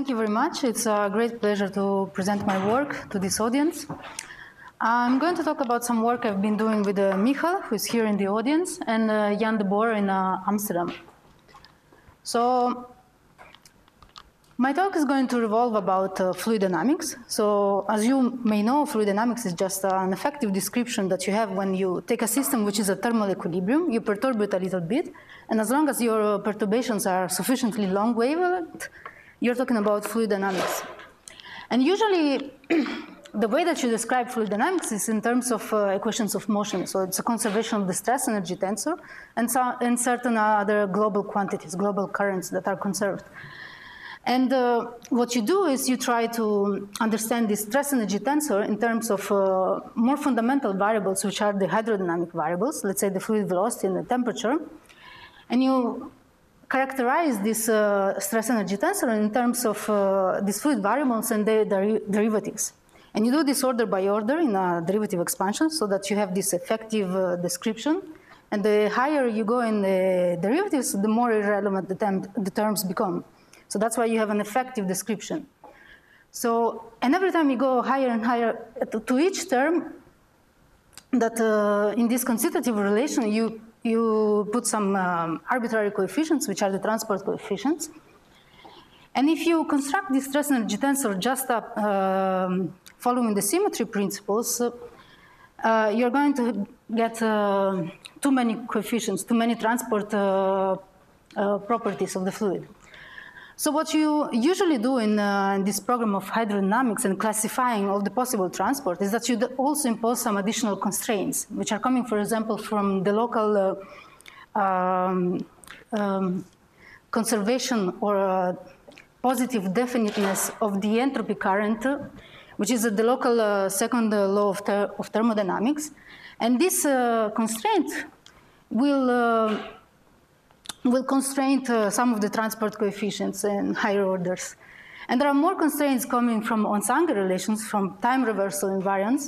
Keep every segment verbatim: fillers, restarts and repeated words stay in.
thank you very much. It's a great pleasure to present my work to this audience. I'm going to talk about some work I've been doing with uh, Michal, who is here in the audience, and uh, Jan de Boer in uh, Amsterdam. So my talk is going to revolve about uh, fluid dynamics. So as you may know, fluid dynamics is just an effective description that you have when you take a system which is a thermal equilibrium, you perturb it a little bit, and as long as your perturbations are sufficiently long wavelength, you're talking about fluid dynamics. And usually, the way that you describe fluid dynamics is in terms of uh, equations of motion. So it's a conservation of the stress energy tensor and, so, and certain other global quantities, global currents that are conserved. And uh, what you do is you try to understand the stress energy tensor in terms of uh, more fundamental variables, which are the hydrodynamic variables, let's say the fluid velocity and the temperature. And you characterize this uh, stress energy tensor in terms of uh, these fluid variables and their der derivatives. And you do this order by order in a derivative expansion so that you have this effective uh, description. And the higher you go in the derivatives, the more irrelevant the, term, the terms become. So that's why you have an effective description. So, and every time you go higher and higher to, to each term, that uh, in this constitutive relation, you, you put some um, arbitrary coefficients, which are the transport coefficients. And if you construct this stress energy tensor just up, um, following the symmetry principles, uh, uh, you're going to get uh, too many coefficients, too many transport uh, uh, properties of the fluid. So what you usually do in, uh, in this program of hydrodynamics and classifying all the possible transport is that you also impose some additional constraints, which are coming, for example, from the local uh, um, um, conservation or uh, positive definiteness of the entropy current, which is uh, the local uh, second uh, law of, ther of thermodynamics. And this uh, constraint will uh, will constrain uh, some of the transport coefficients in higher orders. And there are more constraints coming from Onsager relations, from time reversal invariance.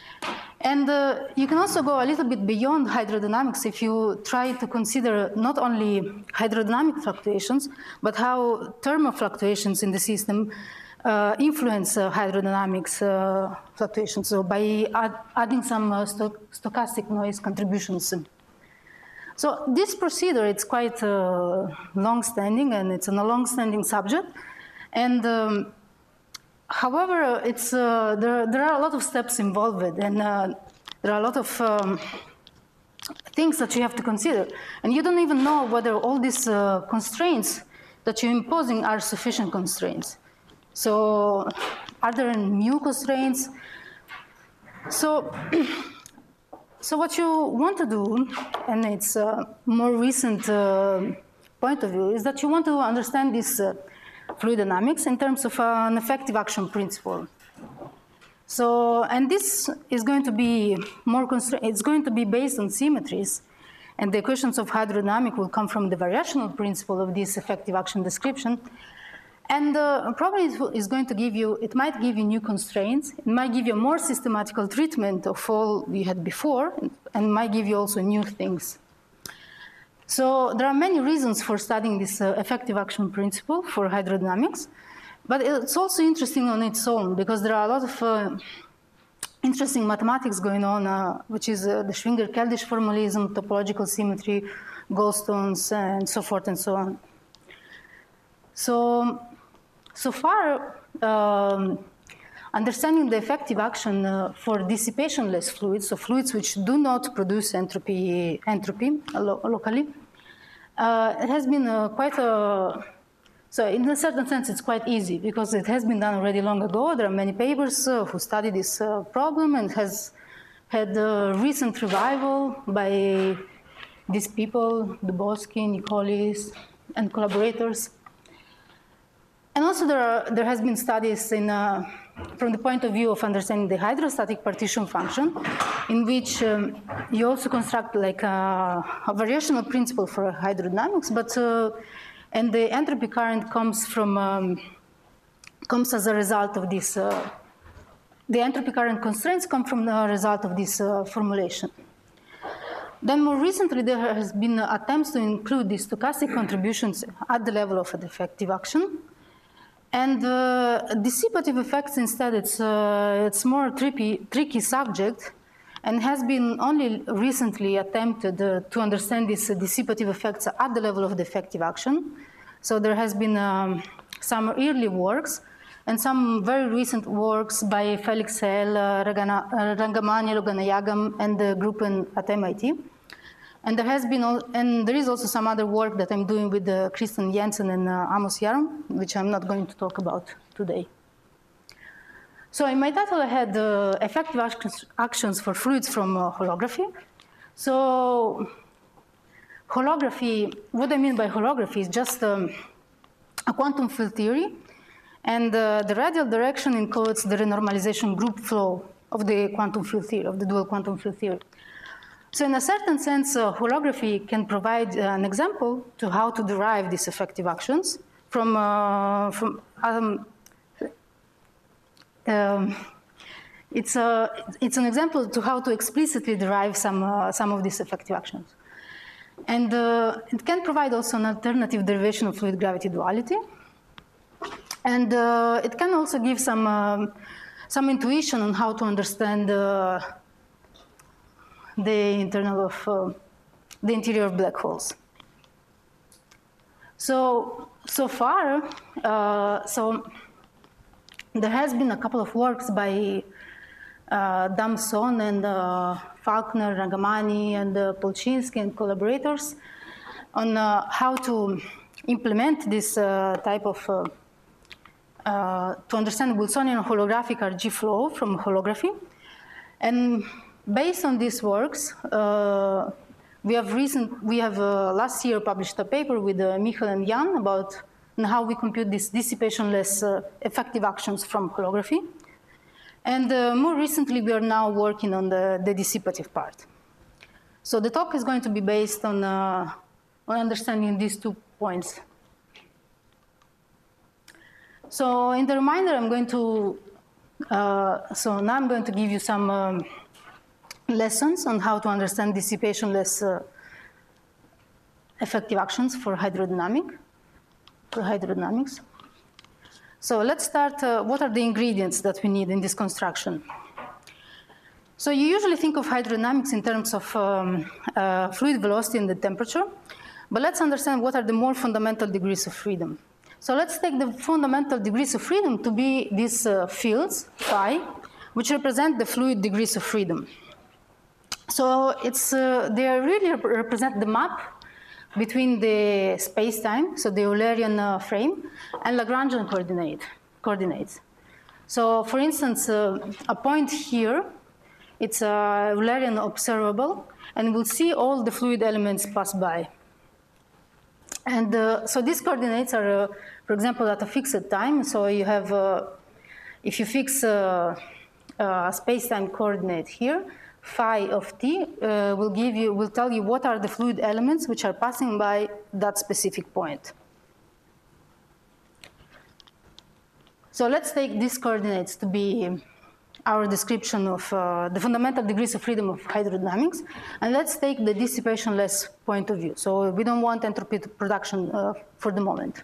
And uh, you can also go a little bit beyond hydrodynamics if you try to consider not only hydrodynamic fluctuations, but how thermal fluctuations in the system uh, influence uh, hydrodynamics uh, fluctuations, so by add, adding some uh, sto stochastic noise contributions. So this procedure, it's quite uh, long-standing, and it's a long-standing subject. And um, however, it's, uh, there, there are a lot of steps involved, and uh, there are a lot of um, things that you have to consider. And you don't even know whether all these uh, constraints that you're imposing are sufficient constraints. So are there mu constraints? So, So what you want to do, and it's a more recent uh, point of view, is that you want to understand this uh, fluid dynamics in terms of uh, an effective action principle. So, and this is going to be more constrained, it's going to be based on symmetries, and the equations of hydrodynamic will come from the variational principle of this effective action description. And uh, probably it is going to give you, it might give you new constraints, it might give you a more systematical treatment of all you had before, and, and might give you also new things. So there are many reasons for studying this uh, effective action principle for hydrodynamics, but it's also interesting on its own because there are a lot of uh, interesting mathematics going on, uh, which is uh, the Schwinger-Keldysh formalism, topological symmetry, Goldstones, and so forth and so on. So, so far, um, understanding the effective action uh, for dissipationless fluids, so fluids which do not produce entropy, entropy lo locally, uh, it has been uh, quite a, so in a certain sense it's quite easy because it has been done already long ago. There are many papers uh, who study this uh, problem and has had a recent revival by these people, Dubowski, Nicolis, and collaborators. And also there, are, there has been studies in, uh, from the point of view of understanding the hydrostatic partition function, in which um, you also construct like a, a variational principle for hydrodynamics, but uh, and the entropy current comes from um, comes as a result of this. Uh, the entropy current constraints come from the result of this uh, formulation. Then more recently, there has been attempts to include these stochastic contributions at the level of an effective action. And uh, dissipative effects instead, it's, uh, it's more tricky, tricky subject, and has been only recently attempted uh, to understand these uh, dissipative effects at the level of the effective action. So there has been um, some early works and some very recent works by Felix L, uh, Ragana, uh, Rangamani, Loganayagam, and the group in, at M I T. And there has been, and there is also some other work that I'm doing with uh, Kristen Jensen and uh, Amos Yaron, which I'm not going to talk about today. So in my title, I had uh, effective actions, actions for fluids from uh, holography. So holography, what I mean by holography is just um, a quantum field theory, and uh, the radial direction encodes the renormalization group flow of the quantum field theory, of the dual quantum field theory. So in a certain sense, uh, holography can provide uh, an example to how to derive these effective actions from, uh, from um, um, it's, a, it's an example to how to explicitly derive some, uh, some of these effective actions. And uh, it can provide also an alternative derivation of fluid gravity duality. And uh, it can also give some, um, some intuition on how to understand uh, the internal of uh, the interior of black holes. So, so far, uh, so there has been a couple of works by uh, Damson and uh, Faulkner, Rangamani, and uh, Polchinski and collaborators on uh, how to implement this uh, type of, uh, uh, to understand Wilsonian holographic R G flow from holography. And based on these works, uh, we have recent, we have uh, last year published a paper with uh, Michael and Jan about how we compute these dissipationless uh, effective actions from holography. And uh, more recently, we are now working on the, the dissipative part. So the talk is going to be based on, uh, on understanding these two points. So in the reminder, I'm going to, uh, so now I'm going to give you some um, lessons on how to understand dissipationless uh, effective actions for hydrodynamic, for hydrodynamics. So let's start, uh, what are the ingredients that we need in this construction? So you usually think of hydrodynamics in terms of um, uh, fluid velocity and the temperature, but let's understand what are the more fundamental degrees of freedom. So let's take the fundamental degrees of freedom to be these uh, fields, phi, which represent the fluid degrees of freedom. So it's, uh, they really rep represent the map between the space-time, so the Eulerian uh, frame, and Lagrangian coordinate, coordinates. So for instance, uh, a point here, it's a Eulerian observable, and we'll see all the fluid elements pass by. And uh, so these coordinates are, uh, for example, at a fixed time. So you have, uh, if you fix uh, a space-time coordinate here, phi of t uh, will give you, will tell you what are the fluid elements which are passing by that specific point. So let's take these coordinates to be our description of uh, the fundamental degrees of freedom of hydrodynamics, and let's take the dissipationless point of view. So we don't want entropy production uh, for the moment.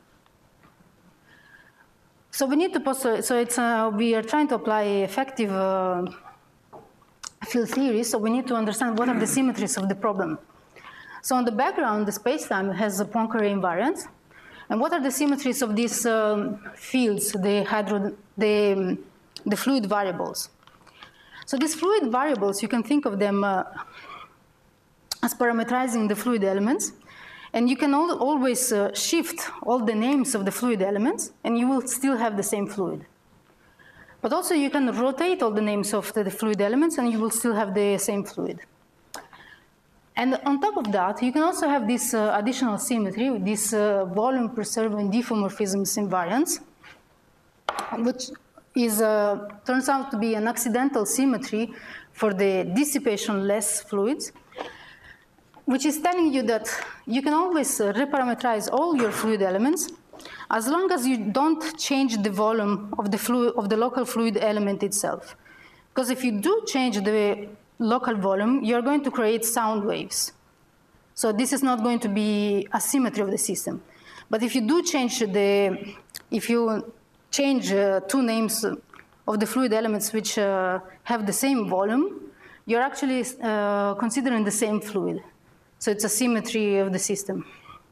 So we need to post, so it's, uh, we are trying to apply effective uh, field theory, so we need to understand what are the symmetries of the problem. So on the background, the spacetime has a Poincare invariant. And what are the symmetries of these um, fields, the, hydro, the, the fluid variables? So these fluid variables, you can think of them uh, as parameterizing the fluid elements. And you can al always uh, shift all the names of the fluid elements, and you will still have the same fluid. But also you can rotate all the names of the, the fluid elements, and you will still have the same fluid. And on top of that, you can also have this uh, additional symmetry, this uh, volume preserving diffeomorphisms invariance, which is, uh, turns out to be an accidental symmetry for the dissipation-less fluids, which is telling you that you can always uh, reparameterize all your fluid elements as long as you don't change the volume of the, fluid, of the local fluid element itself. Because if you do change the local volume, you're going to create sound waves. So this is not going to be a symmetry of the system. But if you do change the if you change uh, two names of the fluid elements which uh, have the same volume, you're actually uh, considering the same fluid. So it's a symmetry of the system.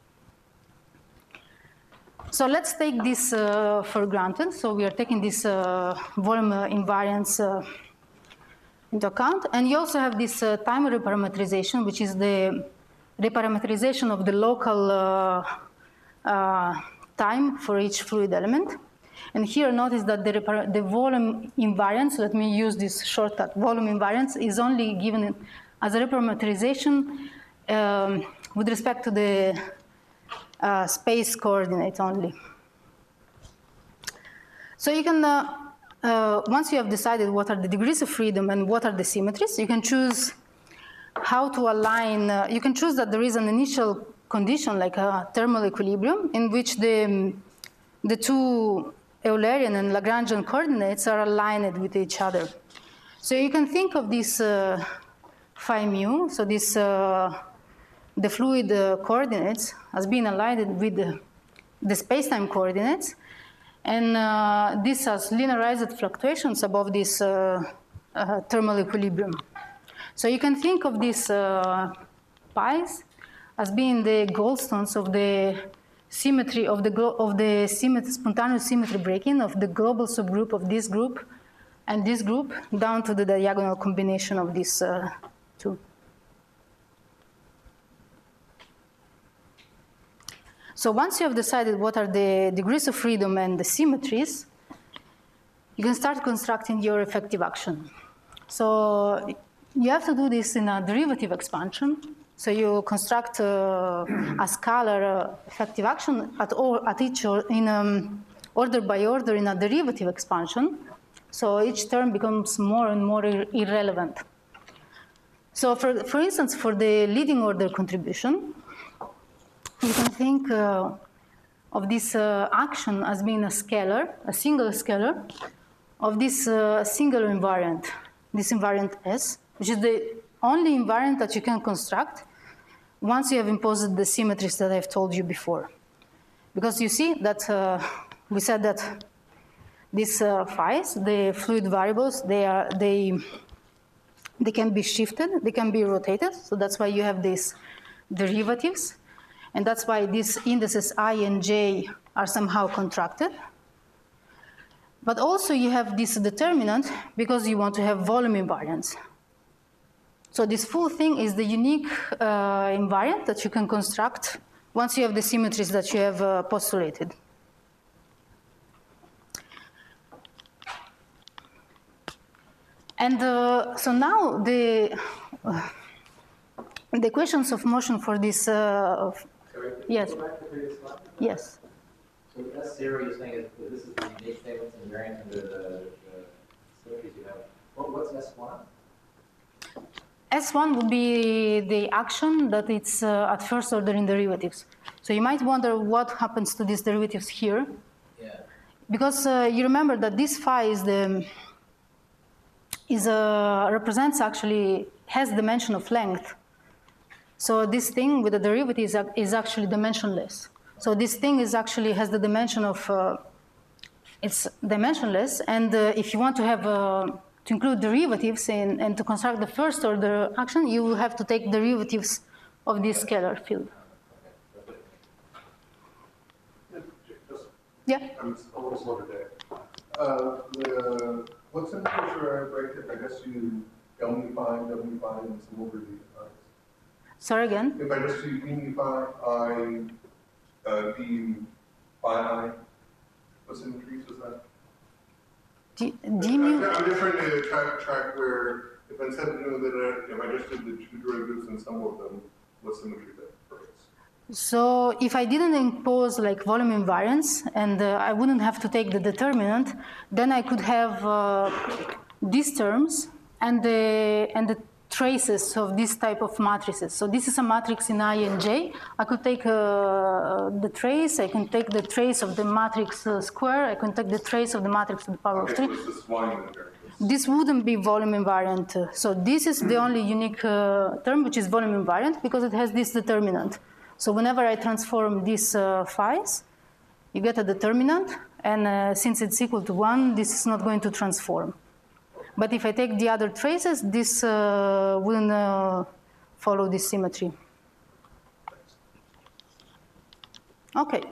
So let's take this uh, for granted. So we are taking this uh, volume uh, invariance uh, into account. And you also have this uh, time reparametrization, which is the reparametrization of the local uh, uh, time for each fluid element. And here notice that the, the volume invariance, let me use this shortcut, volume invariance is only given as a reparametrization um, with respect to the uh, space coordinate only. So you can, uh, uh, once you have decided what are the degrees of freedom and what are the symmetries, you can choose how to align, uh, you can choose that there is an initial condition like a thermal equilibrium in which the, the two Eulerian and Lagrangian coordinates are aligned with each other. So you can think of this uh, phi mu, so this, uh, the fluid uh, coordinates as being aligned with the, the space-time coordinates, and uh, this has linearized fluctuations above this uh, uh, thermal equilibrium. So you can think of these uh, pi's as being the goldstones of the symmetry of the, of the symmetry, spontaneous symmetry breaking of the global subgroup of this group and this group down to the diagonal combination of these uh, two. So once you have decided what are the degrees of freedom and the symmetries, you can start constructing your effective action. So you have to do this in a derivative expansion. So you construct uh, a scalar uh, effective action at, all, at each or in um, order by order in a derivative expansion. So each term becomes more and more ir irrelevant. So for, for instance, for the leading order contribution, you can think uh, of this uh, action as being a scalar, a single scalar, of this uh, single invariant, this invariant S, which is the only invariant that you can construct once you have imposed the symmetries that I've told you before. Because you see that uh, we said that these uh, phi's, the fluid variables, they, are, they, they can be shifted, they can be rotated, so that's why you have these derivatives, and that's why these indices I and J are somehow contracted. But also you have this determinant because you want to have volume invariance. So this full thing is the unique uh, invariant that you can construct once you have the symmetries that you have uh, postulated. And uh, so now the, uh, the equations of motion for this, uh, Sorry, yes, go back to the previous slide? yes. So S zero, you're saying is that this is the unique statements invariant under the, the symmetries you have. What, what's S one? S one would be the action that it's uh, at first order in derivatives. So you might wonder what happens to these derivatives here. Yeah. Because uh, you remember that this phi is the, is a, represents actually, has dimension of length. So this thing with the derivative is, is actually dimensionless. So this thing is actually has the dimension of, uh, it's dimensionless. And uh, if you want to have uh, to include derivatives in, and to construct the first order action, you will have to take derivatives of this scalar field. Yeah? I'm almost loaded there. Uh, the, what's in the picture I break it? I guess you W five, W five, and some over the uh, Sorry again? If I just do D five, I, uh, D five, I, what symmetries was that? D, D mu? I'm just trying to track, track where, if instead of doing that, if I just did the two derivatives and some of them, what symmetry that breaks? So if I didn't impose like volume invariance and uh, I wouldn't have to take the determinant, then I could have uh, these terms and the, and the traces of this type of matrices. So this is a matrix in I and J. I could take uh, the trace, I can take the trace of the matrix uh, square, I can take the trace of the matrix to the power Okay, of three. so it's this volume invariance. This wouldn't be volume invariant. So this is the only unique uh, term which is volume invariant because it has this determinant. So whenever I transform these uh, phi's, you get a determinant, and uh, since it's equal to one, this is not going to transform. But if I take the other traces, this uh, will uh, follow this symmetry. Okay.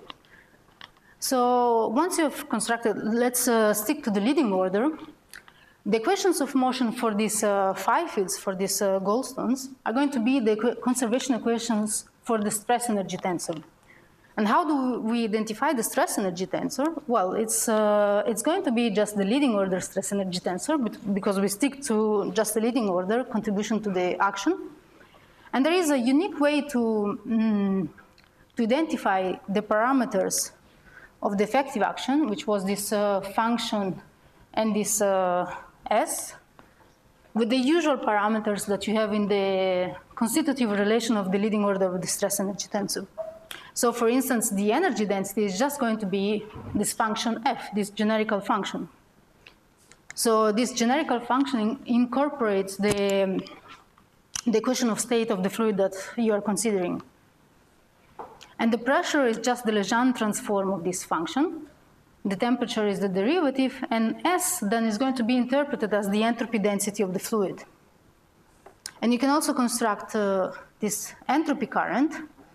So once you've constructed, let's uh, stick to the leading order. The equations of motion for these uh, phi fields, for these uh, Goldstones, are going to be the conservation equations for the stress energy tensor. And how do we identify the stress energy tensor? Well, it's, uh, it's going to be just the leading order stress energy tensor, because we stick to just the leading order contribution to the action. And there is a unique way to, mm, to identify the parameters of the effective action, which was this uh, function and this uh, S, with the usual parameters that you have in the constitutive relation of the leading order of the stress energy tensor. So for instance, the energy density is just going to be this function F, this generical function. So this generical function incorporates the, the equation of state of the fluid that you are considering. And the pressure is just the Legendre transform of this function. The temperature is the derivative, and S then is going to be interpreted as the entropy density of the fluid. And you can also construct uh, this entropy current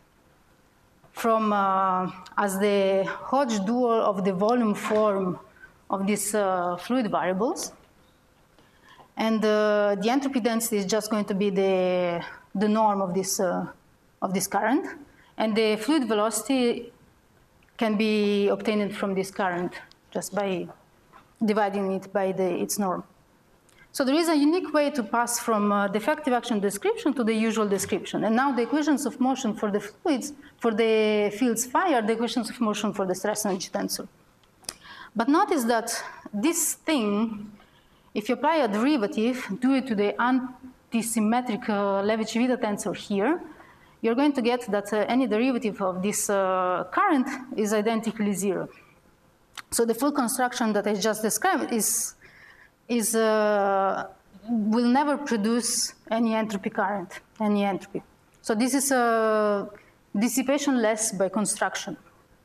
from uh, as the Hodge dual of the volume form of these uh, fluid variables. And uh, the entropy density is just going to be the, the norm of this, uh, of this current. And the fluid velocity can be obtained from this current just by dividing it by the, its norm. So there is a unique way to pass from uh, the effective action description to the usual description. And now the equations of motion for the fluids, for the fields phi, are the equations of motion for the stress energy tensor. But notice that this thing, if you apply a derivative due to the antisymmetric uh, Levi-Civita tensor here, you're going to get that uh, any derivative of this uh, current is identically zero. So the full construction that I just described is, is, uh, will never produce any entropy current, any entropy. So this is a dissipation less by construction.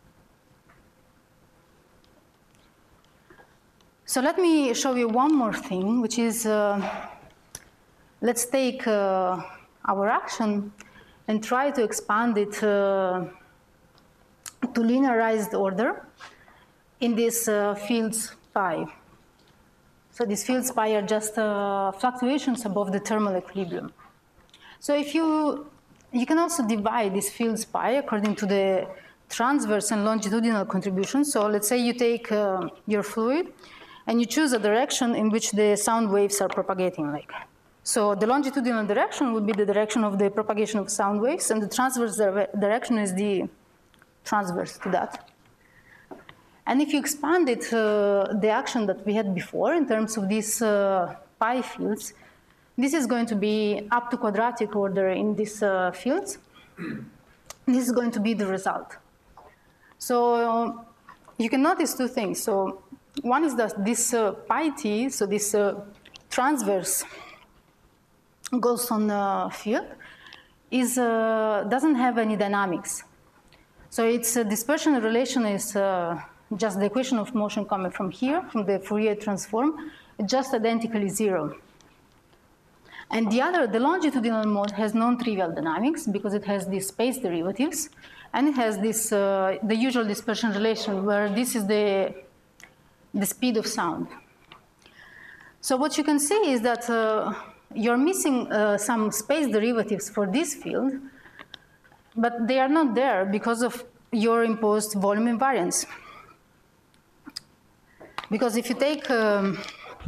So let me show you one more thing, which is, uh, let's take uh, our action and try to expand it uh, to linearized order in these uh, fields phi. So these fields phi are just uh, fluctuations above the thermal equilibrium. So if you, you can also divide these fields phi according to the transverse and longitudinal contributions. So let's say you take uh, your fluid and you choose a direction in which the sound waves are propagating, like. So the longitudinal direction would be the direction of the propagation of sound waves, and the transverse direction is the transverse to that. And if you expand it, uh, the action that we had before in terms of these uh, pi fields, this is going to be up to quadratic order in these uh, fields. This is going to be the result. So uh, you can notice two things. So one is that this uh, pi t, so this uh, transverse Goldstone uh, field, is, uh, doesn't have any dynamics. So its uh, dispersion relation is uh, just the equation of motion coming from here, from the Fourier transform, just identically zero. And the other, the longitudinal mode, has non-trivial dynamics because it has these space derivatives, and it has this, uh, the usual dispersion relation where this is the, the speed of sound. So what you can see is that uh, you're missing uh, some space derivatives for this field, but they are not there because of your imposed volume invariance. Because if you take, um,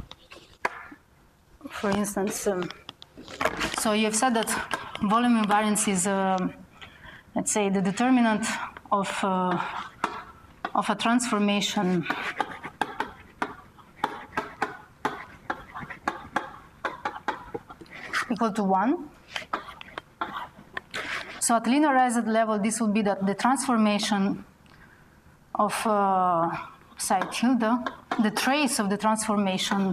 for instance, um, so you've said that volume invariance is, um, let's say, the determinant of, uh, of a transformation equal to one. So at linearized level, this would be that the transformation of uh, psi tilde, the trace of the transformation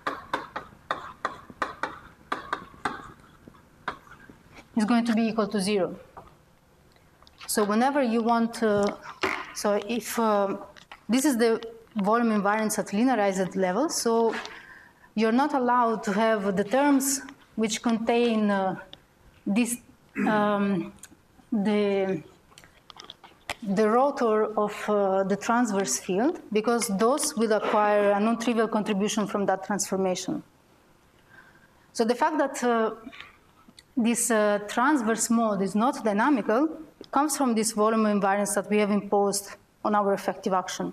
is going to be equal to zero. So whenever you want to, so if uh, this is the volume invariance at linearized level. So you're not allowed to have the terms which contain uh, this, um, the, the rotor of uh, the transverse field, because those will acquire a non-trivial contribution from that transformation. So the fact that uh, this uh, transverse mode is not dynamical comes from this volume invariance that we have imposed on our effective action.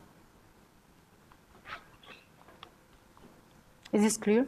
Is this clear?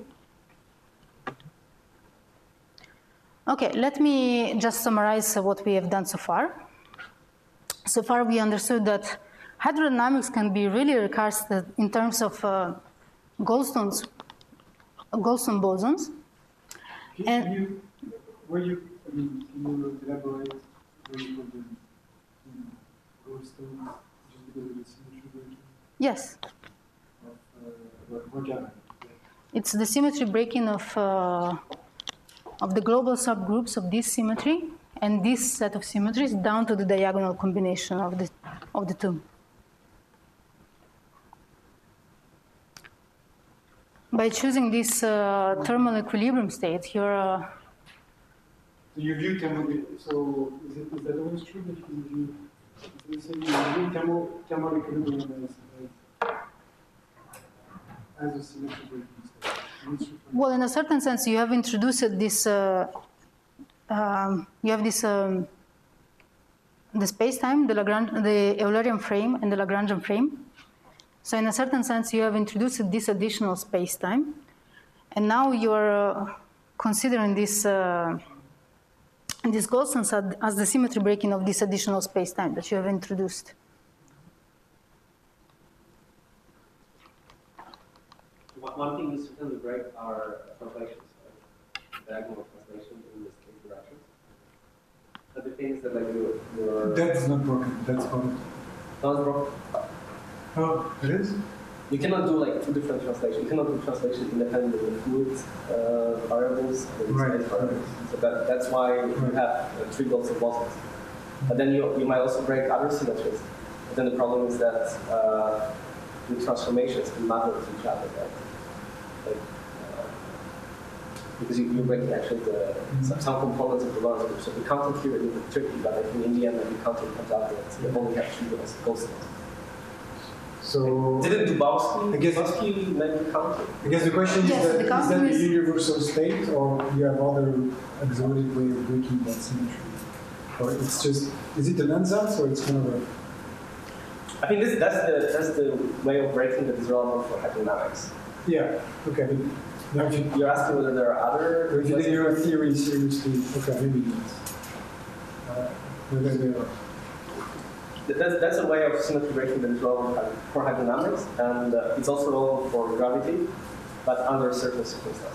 Okay, let me just summarize what we have done so far. So far we understood that hydrodynamics can be really recast in terms of uh, Goldstone's, Goldstone bosons. Can, And, can you, where you, I mean, can you elaborate where you put the um, Goldstone just because of the symmetry breaking yes, of uh, what, what happened? it's the symmetry breaking of, uh, of the global subgroups of this symmetry and this set of symmetries down to the diagonal combination of the, of the two. By choosing this uh, thermal equilibrium state, you're uh, So you view thermal, so is, it, is that always true that you view, so you say you view thermal, thermal equilibrium as, as a symmetry breaking state? well, in a certain sense, you have introduced this. Uh, um, you have this um, the space-time, the Lagrange, the Eulerian frame, and the Lagrangian frame. So, in a certain sense, you have introduced this additional space-time, and now you are uh, considering this uh, this Goldstone as the symmetry breaking of this additional space-time that you have introduced. One thing is certainly break our translations, right? Diagonal translation in the state directions. But the thing is that like your, your That's not broken, that's broken. not broken. Oh, it is? You cannot do like two different translations. You cannot do translation independent of the fluid uh, variables and the Right. space variables. So that, that's why you Right. have uh, three Goldstone bosons. But then you, you might also break other symmetries. But then the problem is that uh, the transformations can matter to each other, right? Like, uh, because you, you're breaking actually the, some, some components of the Lorentz group. So the counting here is a bit tricky, but I think in the end, the counting comes out that you only have three Goldstones. So, Didn't Dubowski, I guess- Dubowski make counting? I guess the question Yes, is, the that, is counting that the is- universal state, or you have other exotic way of breaking that symmetry? Or it's just, is it an ansatz, or it's kind of a... I think this, that's the that's the way of breaking that is relevant for hydrodynamics. Yeah, okay, but now if you, You're asking whether there are other. if you take your theory seriously, okay, maybe not. Uh, whether they are. That's, that's a way of symmetry breaking that is relevant for hydrodynamics, and uh, it's also relevant for gravity, but under certain circumstances.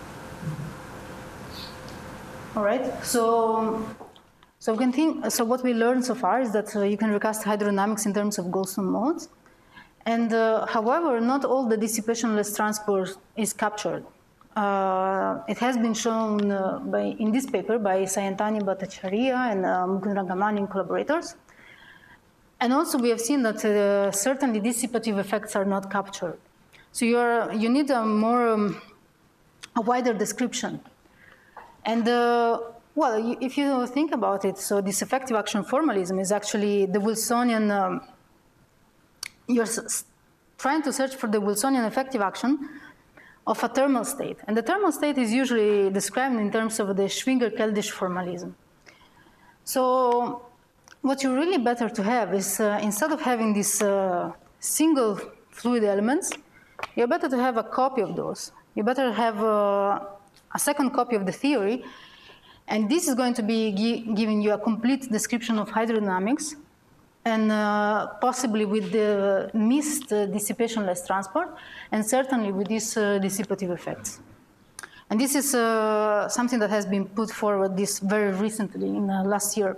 All right. So, so we can think. So what we learned so far is that uh, you can recast hydrodynamics in terms of Goldstone modes, and uh, however, not all the dissipationless transport is captured. Uh, it has been shown uh, by in this paper by Sayantani Bhattacharya and uh, Mukund Rangamani and collaborators. And also, we have seen that uh, certainly dissipative effects are not captured. So you're, you need a more um, a wider description. And uh, well, you, if you think about it, so this effective action formalism is actually the Wilsonian. Um, you're s trying to search for the Wilsonian effective action of a thermal state, and the thermal state is usually described in terms of the Schwinger-Keldysh formalism. So what you're really better to have is, uh, instead of having these uh, single fluid elements, you're better to have a copy of those. You better have uh, a second copy of the theory, and this is going to be gi giving you a complete description of hydrodynamics, and uh, possibly with the missed uh, dissipationless transport, and certainly with these uh, dissipative effects. And this is uh, something that has been put forward this very recently, in uh, last year.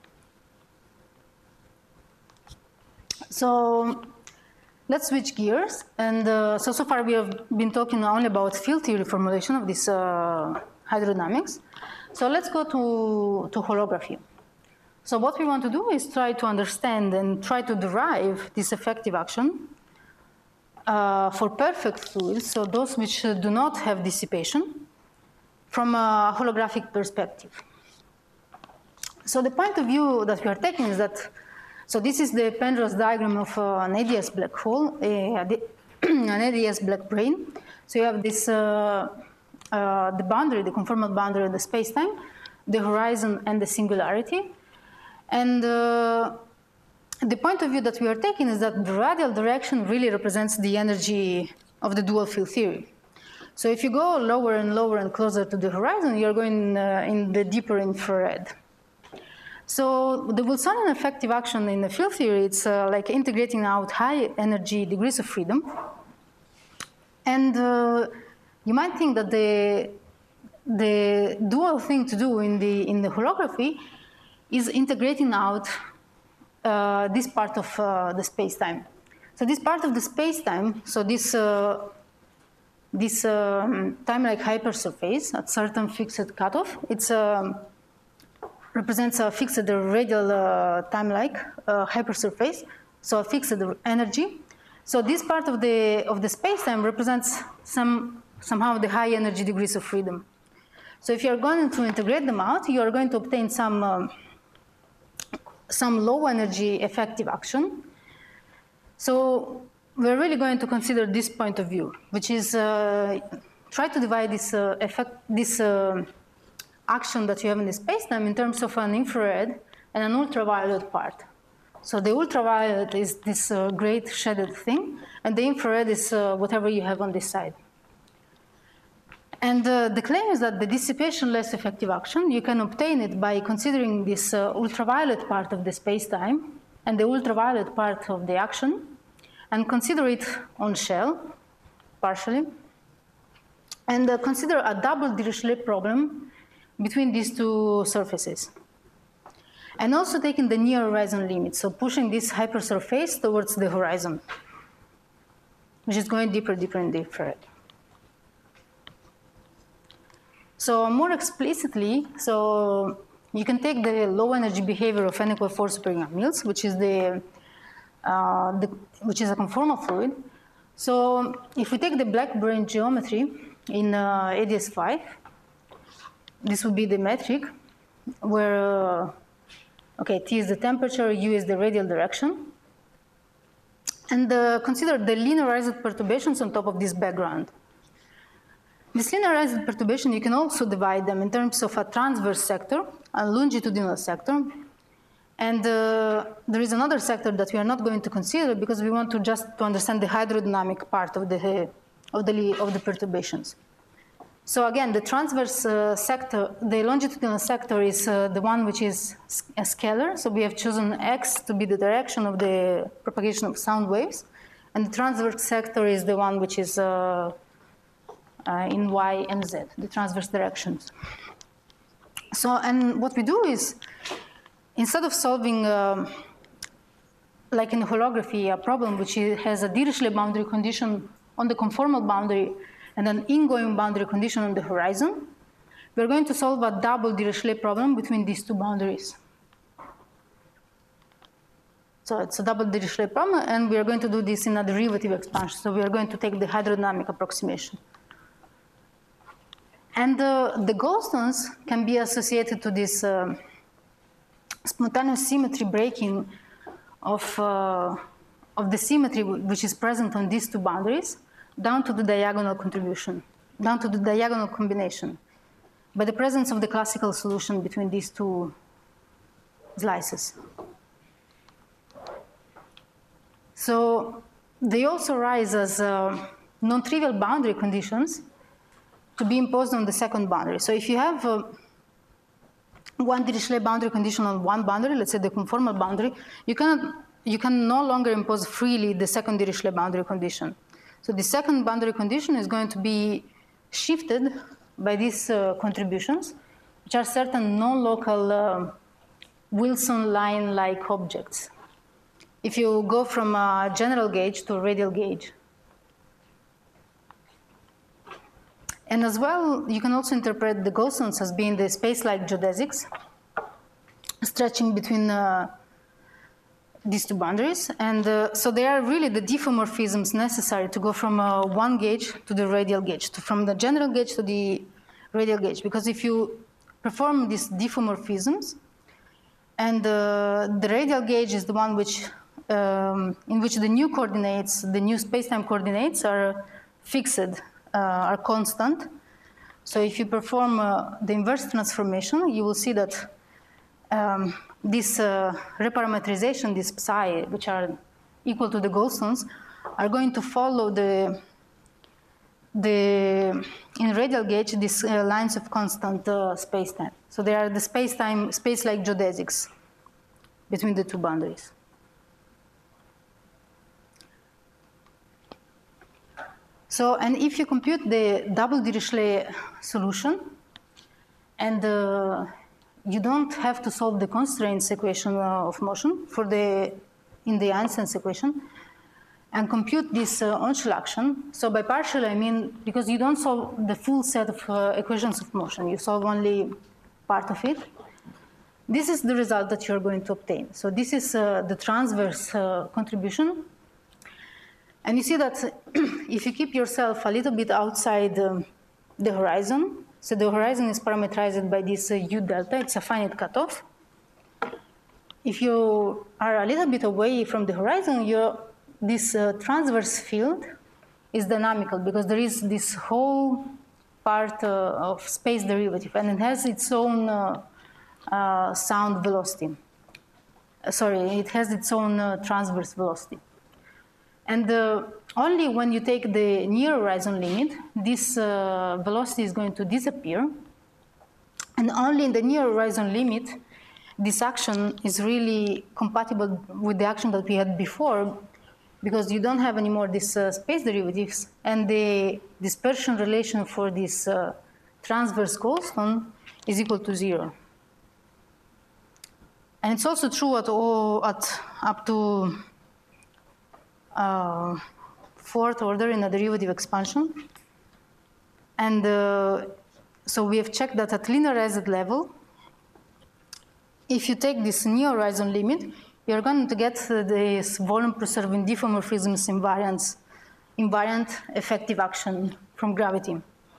So let's switch gears. And uh, so, so far we have been talking only about field theory formulation of this uh, hydrodynamics. So let's go to, to holography. So what we want to do is try to understand and try to derive this effective action uh, for perfect fluids, so those which uh, do not have dissipation, from a holographic perspective. So the point of view that we are taking is that, so this is the Penrose diagram of uh, an A D S black hole, a, an A D S black brane. So you have this, uh, uh, the boundary, the conformal boundary of the space-time, the horizon and the singularity. And uh, the point of view that we are taking is that the radial direction really represents the energy of the dual field theory. So if you go lower and lower and closer to the horizon, you're going uh, in the deeper infrared. So the Wilsonian effective action in the field theory, it's uh, like integrating out high energy degrees of freedom. And uh, you might think that the, the dual thing to do in the, in the holography is integrating out uh, this part of uh, the space-time. So this part of the space-time, so this, uh, this um, time-like hypersurface at certain fixed cutoff, it's um, represents a fixed radial uh, time-like uh, hypersurface, so a fixed energy. So this part of the of the space-time represents some somehow the high energy degrees of freedom. So if you are going to integrate them out, you are going to obtain some um, some low energy effective action. So we're really going to consider this point of view, which is uh, try to divide this uh, effect this. Uh, action that you have in the space-time in terms of an infrared and an ultraviolet part. So the ultraviolet is this uh, great shaded thing, and the infrared is uh, whatever you have on this side. And uh, the claim is that the dissipation-less effective action, you can obtain it by considering this uh, ultraviolet part of the space-time and the ultraviolet part of the action, and consider it on shell, partially, and uh, consider a double Dirichlet problem between these two surfaces. And also taking the near horizon limit, so pushing this hypersurface towards the horizon, which is going deeper, deeper in the infrared. So more explicitly, so you can take the low energy behavior of n equal four super Yang-Mills, which is the, uh, the which is a conformal fluid. So if we take the black brane geometry in uh, A D S five, this would be the metric where, uh, okay, T is the temperature, U is the radial direction. And uh, consider the linearized perturbations on top of this background. This linearized perturbation, you can also divide them in terms of a transverse sector, a longitudinal sector. And uh, there is another sector that we are not going to consider because we want to just to understand the hydrodynamic part of the, of the, of the perturbations. So again, the transverse uh, sector, the longitudinal sector is uh, the one which is a scalar. So we have chosen x to be the direction of the propagation of sound waves. And the transverse sector is the one which is uh, uh, in y and z, the transverse directions. So, and what we do is, instead of solving, um, like in holography, a problem which has a Dirichlet boundary condition on the conformal boundary and an ingoing boundary condition on the horizon, we're going to solve a double Dirichlet problem between these two boundaries. So it's a double Dirichlet problem, and we are going to do this in a derivative expansion. So we are going to take the hydrodynamic approximation. And uh, the Goldstones can be associated to this uh, spontaneous symmetry breaking of, uh, of the symmetry which is present on these two boundaries, down to the diagonal contribution, down to the diagonal combination, by the presence of the classical solution between these two slices. So they also rise as uh, non-trivial boundary conditions to be imposed on the second boundary. So if you have uh, one Dirichlet boundary condition on one boundary, let's say the conformal boundary, you cannot, you can no longer impose freely the second Dirichlet boundary condition. So the second boundary condition is going to be shifted by these uh, contributions, which are certain non-local uh, Wilson line-like objects. If you go from a general gauge to a radial gauge. And as well, you can also interpret the Goldstones as being the space-like geodesics, stretching between uh, these two boundaries. And uh, so they are really the diffeomorphisms necessary to go from uh, one gauge to the radial gauge, to, from the general gauge to the radial gauge. Because if you perform these diffeomorphisms, and uh, the radial gauge is the one which, um, in which the new coordinates, the new space-time coordinates are fixed, uh, are constant. So if you perform uh, the inverse transformation, you will see that um, this uh, reparametrization, this psi, which are equal to the Goldstones, are going to follow the, the in radial gauge, these uh, lines of constant uh, space-time. So they are the space-time, space-like geodesics between the two boundaries. So, and if you compute the double Dirichlet solution, and uh, you don't have to solve the constraints equation of motion for the, in the Einstein's equation, and compute this uh, on-shell action. So by partial, I mean, because you don't solve the full set of uh, equations of motion, you solve only part of it. This is the result that you're going to obtain. So this is uh, the transverse uh, contribution. And you see that if you keep yourself a little bit outside um, the horizon, so the horizon is parameterized by this uh, U delta, it's a finite cutoff. If you are a little bit away from the horizon, you're, this uh, transverse field is dynamical because there is this whole part uh, of space derivative, and it has its own uh, uh, sound velocity. Uh, sorry, it has its own uh, transverse velocity. And uh, only when you take the near horizon limit, this uh, velocity is going to disappear. And only in the near horizon limit, this action is really compatible with the action that we had before, because you don't have anymore these uh, space derivatives, and the dispersion relation for this uh, transverse Goldstone is equal to zero. And it's also true at, all, at up to uh, fourth order in a derivative expansion. And uh, so we have checked that at linearized level, if you take this near horizon limit, you're going to get uh, this volume preserving diffeomorphisms invariance, invariant effective action from gravity.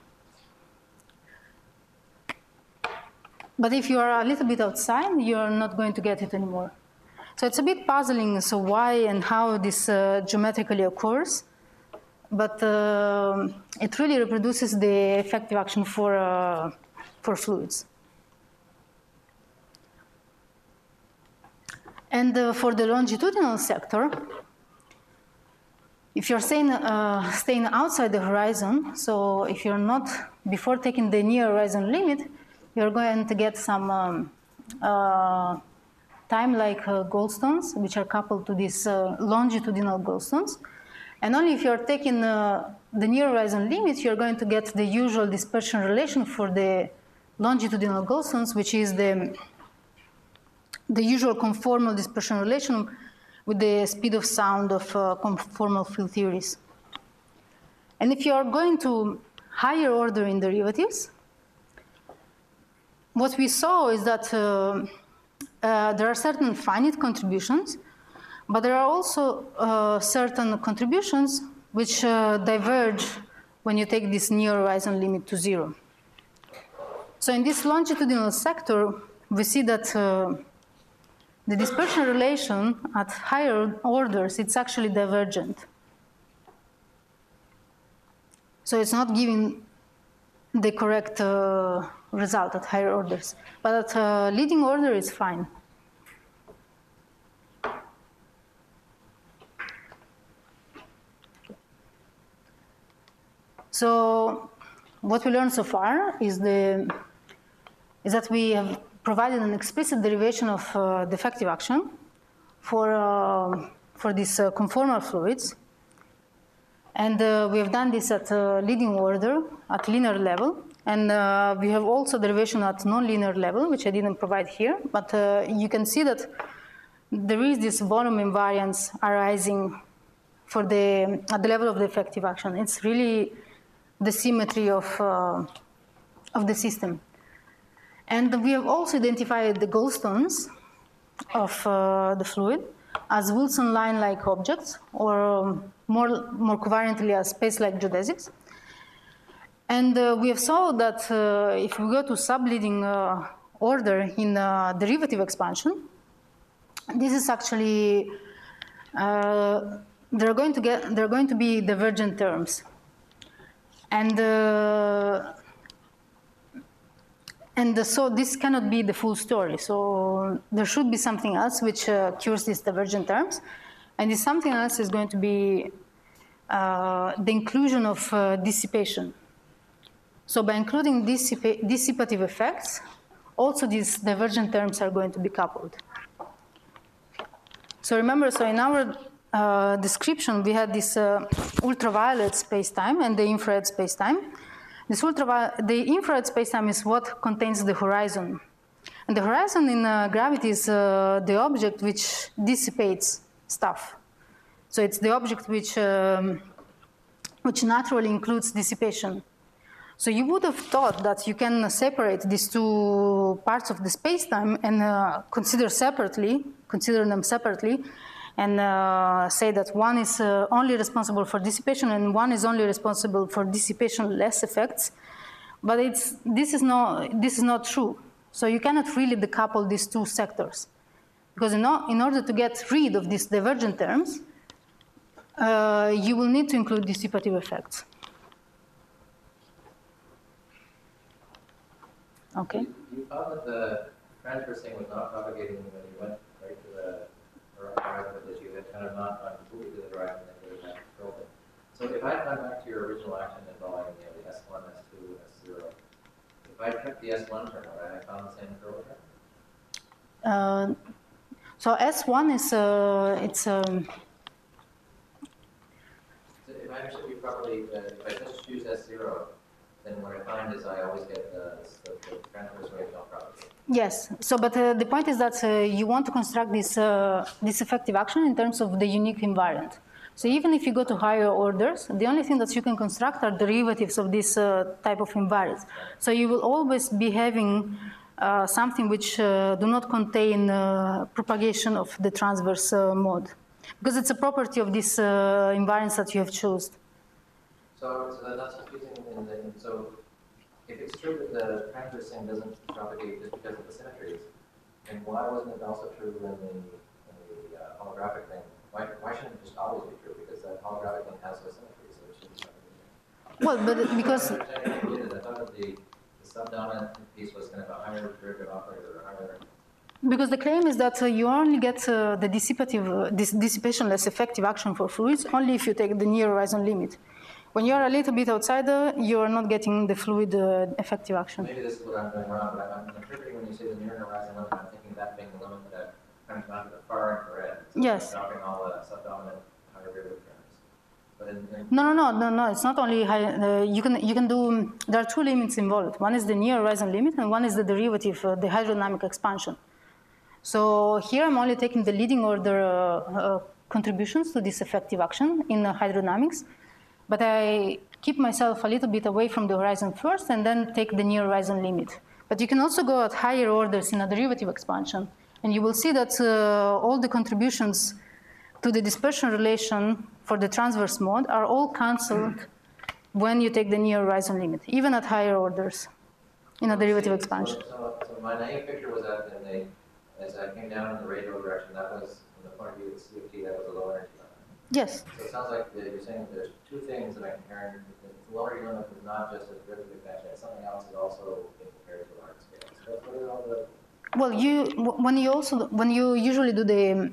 But if you are a little bit outside, you're not going to get it anymore. So it's a bit puzzling, so why and how this uh, geometrically occurs, but uh, it really reproduces the effective action for, uh, for fluids. And uh, for the longitudinal sector, if you're staying, uh, staying outside the horizon, so if you're not, before taking the near horizon limit, you're going to get some um, uh, time-like uh, Goldstones, which are coupled to these uh, longitudinal Goldstones. And only if you're taking uh, the near horizon limit, you're going to get the usual dispersion relation for the longitudinal Goldstones, which is the, the usual conformal dispersion relation with the speed of sound of uh, conformal field theories. And if you are going to higher order in derivatives, what we saw is that uh, uh, there are certain finite contributions, but there are also uh, certain contributions which uh, diverge when you take this near horizon limit to zero. So in this longitudinal sector, we see that uh, the dispersion relation at higher orders, it's actually divergent. So it's not giving the correct uh, result at higher orders. But at uh, leading order, it's fine. So what we learned so far is, the, is that we have provided an explicit derivation of uh, defective action for, uh, for these uh, conformal fluids. And uh, we have done this at uh, leading order, at linear level. And uh, we have also derivation at nonlinear level, which I didn't provide here. But uh, you can see that there is this volume invariance arising for the, at the level of the effective action. It's really the symmetry of, uh, of the system. And we have also identified the Goldstones of uh, the fluid as Wilson line-like objects, or more, more covariantly as space-like geodesics. And uh, we have saw that uh, if we go to subleading uh, order in uh, derivative expansion, this is actually, uh, they're going to get, they're going to be divergent terms. And, uh, and uh, so this cannot be the full story. So there should be something else which uh, cures these divergent terms. And this something else is going to be uh, the inclusion of uh, dissipation. So by including dissipa dissipative effects, also these divergent terms are going to be coupled. So remember, so in our uh, description, we had this uh, ultraviolet spacetime and the infrared spacetime. This ultraviolet, the infrared spacetime is what contains the horizon. And the horizon in uh, gravity is uh, the object which dissipates stuff. So it's the object which, um, which naturally includes dissipation. So you would have thought that you can separate these two parts of the spacetime and uh, consider separately, consider them separately, and uh, say that one is uh, only responsible for dissipation and one is only responsible for dissipation-less effects. But it's, this, is not, this is not true. So you cannot really decouple these two sectors. Because in, in order to get rid of these divergent terms, uh, you will need to include dissipative effects. Okay. You, you found that the transversing was not propagating when you went right to the horizon, that you had kind of not gone completely to the horizon and then you had controlled it. So if I come back to your original action involving, you know, the S one, S two, S zero, if I kept the S one term, would I have found the same curl term? Uh, so S one is uh, it's um, so if I understood you properly, uh, if I just choose S zero, then what I find is I always get the, the, the transverse rate don't propagate. Yes. So, but uh, the point is that uh, you want to construct this uh, this effective action in terms of the unique invariant. So even if you go to higher orders, the only thing that you can construct are derivatives of this uh, type of invariants. So you will always be having uh, something which uh, do not contain uh, propagation of the transverse uh, mode, because it's a property of this uh, invariance that you have chosen. So, so that's confusing. In the, in, so, if it's true that the transversing doesn't propagate just because of the symmetries, then why wasn't it also true in the, in the uh, holographic thing? Why, why shouldn't it just always be true? Because that holographic thing has no symmetry, so it shouldn't be. Well, but because I thought that the, the subdominant piece was kind of a higher derivative operator, or higher. Because the claim is that uh, you only get uh, the dissipative, uh, dis dissipation-less effective action for fluids only if you take the near horizon limit. When you are a little bit outside, uh, you are not getting the fluid uh, effective action. Maybe this is what I'm doing wrong, but I'm interpreting when you say the near horizon limit, I'm thinking that being the limit that comes down to the far infrared. So yes. Dropping all the subdominant higher derivative terms. But in, in no, no, no, no, no. It's not only high. Uh, you can you can do. There are two limits involved. One is the near horizon limit, and one is the derivative, uh, the hydrodynamic expansion. So here I'm only taking the leading order uh, uh, contributions to this effective action in uh, hydrodynamics. But I keep myself a little bit away from the horizon first and then take the near horizon limit. But you can also go at higher orders in a derivative expansion. And you will see that uh, all the contributions to the dispersion relation for the transverse mode are all cancelled when you take the near horizon limit, even at higher orders in a derivative so, expansion. So, so my naive picture was that in the, as I came down in the radial direction, that was, from the point of view of the C F T, that was a low energy limit. Yes. So it sounds like you're saying there's two things that I compare. The lower limit is not just a derivative expansion, it's something else that also being compared to a large scale. So that's what all the. Well, you when you also when you usually do the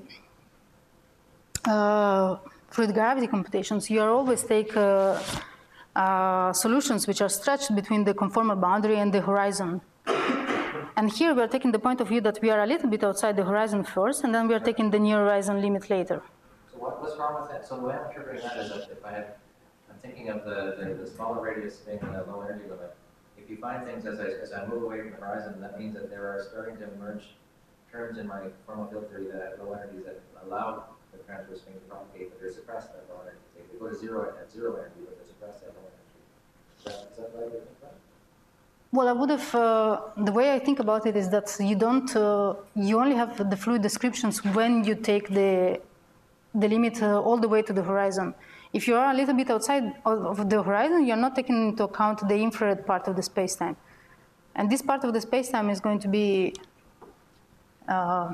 uh, fluid gravity computations, you are always take uh, uh, solutions which are stretched between the conformal boundary and the horizon. And here we are taking the point of view that we are a little bit outside the horizon first, and then we are taking the near horizon limit later. What, what's wrong with that? So the way I'm interpreting that is that if I had, I'm thinking of the, the, the smaller radius being the low energy limit. If you find things as I, as I move away from the horizon, that means that there are starting to emerge terms in my formal field theory that have low energies that allow the transverse thing to propagate, but they're suppressed at low energy. They go to zero at zero energy, but they're suppressed at low energy. Is that, is that right? You think about? Well, I would have, uh, the way I think about it is that you don't, uh, you only have the fluid descriptions when you take the the limit uh, all the way to the horizon. If you are a little bit outside of the horizon, you're not taking into account the infrared part of the space-time. And this part of the space-time is going to be uh,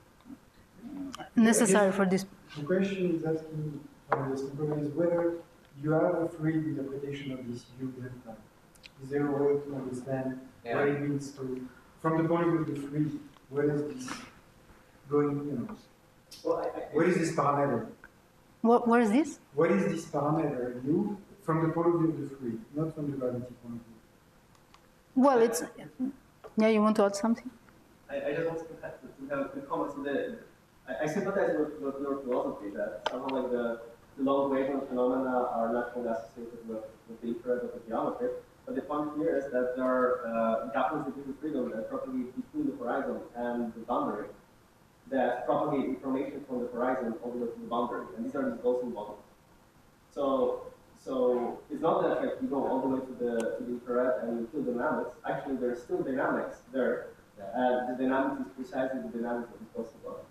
necessary for this. The question is asking, uh, is whether you have a free interpretation of this U delta. Is there a way to understand Yeah. what it means to, from the point of view of the free, where is this going, you know, Well, I, I, what is this parameter? What, what is this? What is this parameter, U, from the point of view of the free, not from the gravity point of view? Well, it's, yeah, you want to add something? I, I just want to have, to have a comment on the, I, I sympathize with, with your philosophy that somehow like the, the long wavelength phenomena are naturally associated with, with the infrared of the geometry. But the point here is that there are uh, gaps in the freedom that propagate between the horizon and the boundary that propagate information from the horizon all the way to the boundary. And these are the Gaussian bottoms. So, so it's not that like you go all the way to the, to the infrared and you feel dynamics. Actually, there's still dynamics there. And the dynamics is precisely the dynamics of the Gaussian bottom.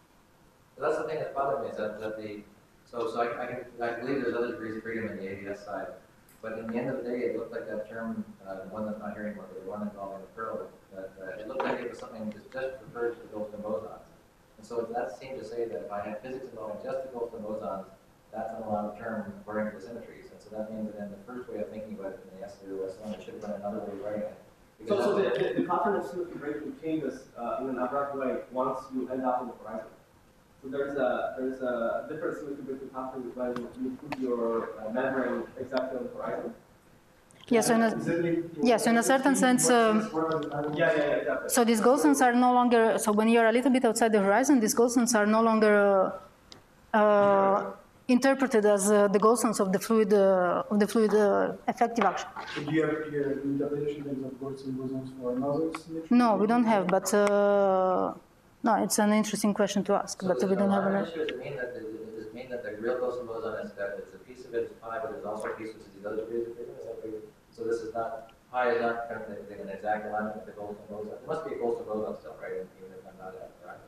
So that's the thing that's bothered me, is that, that the, so, so I, I, can, I believe there's other degrees of freedom in the A D S side. But in the end of the day, it looked like that term, uh, the one that's not here anymore, but the one involving the pearl, that uh, it looked like it was something that just refers to Goldstone bosons. And so that seemed to say that if I had physics involving just the Goldstone bosons, that's an allowed term according to the symmetries. And so that means that in the first way of thinking about it in the S zero S one, it should have been another way of writing it. So, so the, the, the pattern of symmetry breaking changes uh, in an abstract way once you end up in the horizon. So there's a there's a different symmetry breaking pattern when you put your uh, membrane exactly on the horizon. Yes, so in a, yes, in a certain sense. Um, Yeah, yeah, yeah, exactly. so these Gaussians are no longer. So when you're a little bit outside the horizon, these Gaussians are no longer uh, uh, interpreted as uh, the Gaussians of the fluid uh, of the fluid uh, effective action. So do you have do you have an interpretation of Goldstone bosons for another symmetry? No, we don't have, but. Uh, No, it's an interesting question to ask, So but is we it don't a have an line issue? Does it mean that the, does it mean that the real Goldstone boson is that it's a piece of it is pi, but there's also a piece which is the other degrees of freedom? Is that what you- so this is not pi is not kind of the, the, an exact alignment with the Goldstone boson. There must be a Goldstone boson still, right? Even if I'm not at the horizon.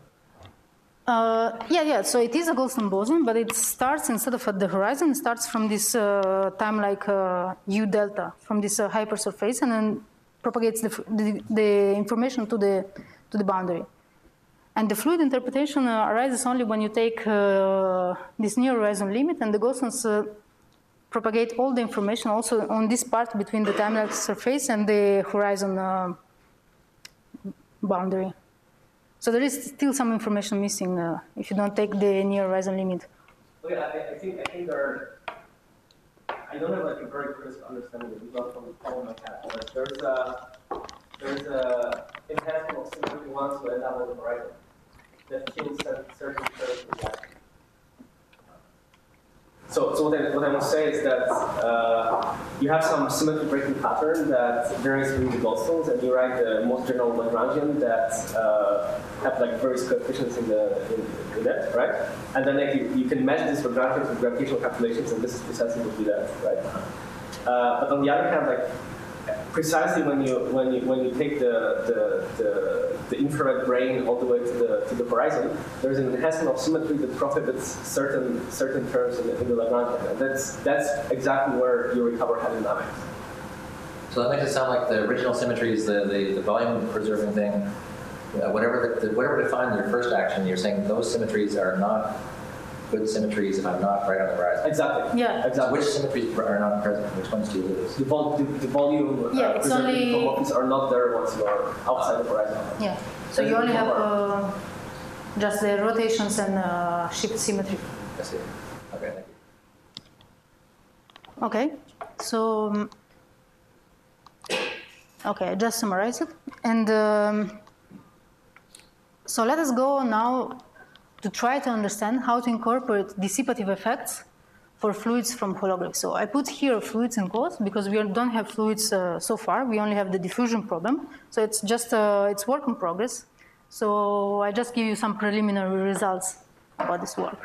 Uh, yeah, yeah. So it is a Goldstone boson, but it starts instead of at the horizon, it starts from this uh, time like uh, U delta, from this uh, hypersurface, and then propagates the, the, the information to the to the boundary. And the fluid interpretation uh, arises only when you take uh, this near horizon limit, and the Gaussians uh, propagate all the information also on this part between the time-like surface and the horizon uh, boundary. So there is still some information missing uh, if you don't take the near horizon limit. Okay, I, I think I think there are, I don't have like a very crisp understanding of the result from the problem I had, but there's a there's a enhancement of symmetry once you end up on the horizon that changes certain terms of that. So, so what, I, what I must say is that uh, you have some symmetry breaking pattern that varies within the Goldstones, and you write the most general Lagrangian that uh, have like various coefficients in the in, in it, right? And then like you, you can measure this Lagrangian with gravitational calculations, and this is precisely what we do that, right? Uh, but on the other hand, like precisely when you when you when you take the the, the the infrared brain all the way to the to the horizon, there is an enhancement of symmetry that prohibits certain certain terms in the, in the Lagrangian, and that's that's exactly where you recover hydrodynamics. So that makes it sound like the original symmetries, the, the, the volume preserving thing, uh, whatever the, the, whatever defined your first action, you're saying those symmetries are not good symmetries if I'm not right on the horizon. Exactly. Yeah. So Exactly. which symmetries are not present? Which ones do you lose? The, vol the, the volume Yeah, uh, it's preserving only- homomorphisms are not there once you are outside the horizon. Yeah. So you only have uh, just the rotations and uh, shift symmetry. I see. Okay, thank you. Okay. So. um, Okay, I just summarize it. And um, so let us go now to try to understand how to incorporate dissipative effects for fluids from holography. So I put here fluids in quotes because we don't have fluids uh, so far. We only have the diffusion problem. So it's just uh, it's work in progress. So I just give you some preliminary results about this work.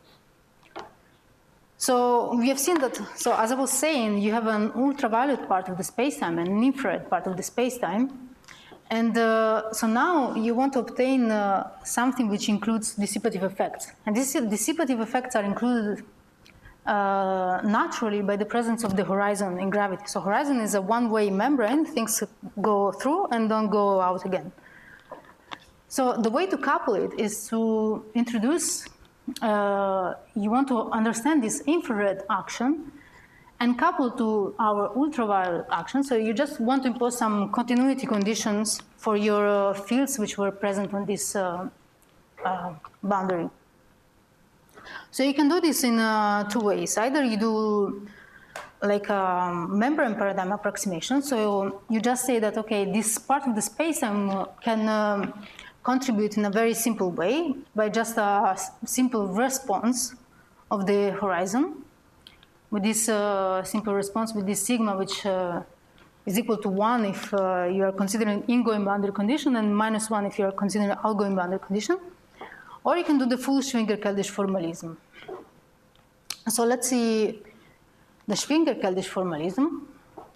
So we have seen that, so as I was saying, you have an ultraviolet part of the spacetime and an infrared part of the spacetime. And uh, so now you want to obtain uh, something which includes dissipative effects. And these dissipative effects are included uh, naturally by the presence of the horizon in gravity. So horizon is a one-way membrane, things go through and don't go out again. So the way to couple it is to introduce, uh, you want to understand this infrared action and couple to our ultraviolet action. So you just want to impose some continuity conditions for your uh, fields which were present on this uh, uh, boundary. So you can do this in uh, two ways. Either you do like a membrane paradigm approximation. So you just say that, okay, this part of the spacetime can um, contribute in a very simple way by just a simple response of the horizon. With this uh, simple response, with this sigma, which uh, is equal to one if uh, you are considering ingoing boundary condition, and minus one if you are considering outgoing boundary condition. Or you can do the full Schwinger-Keldysh formalism. So let's see the Schwinger-Keldysh formalism.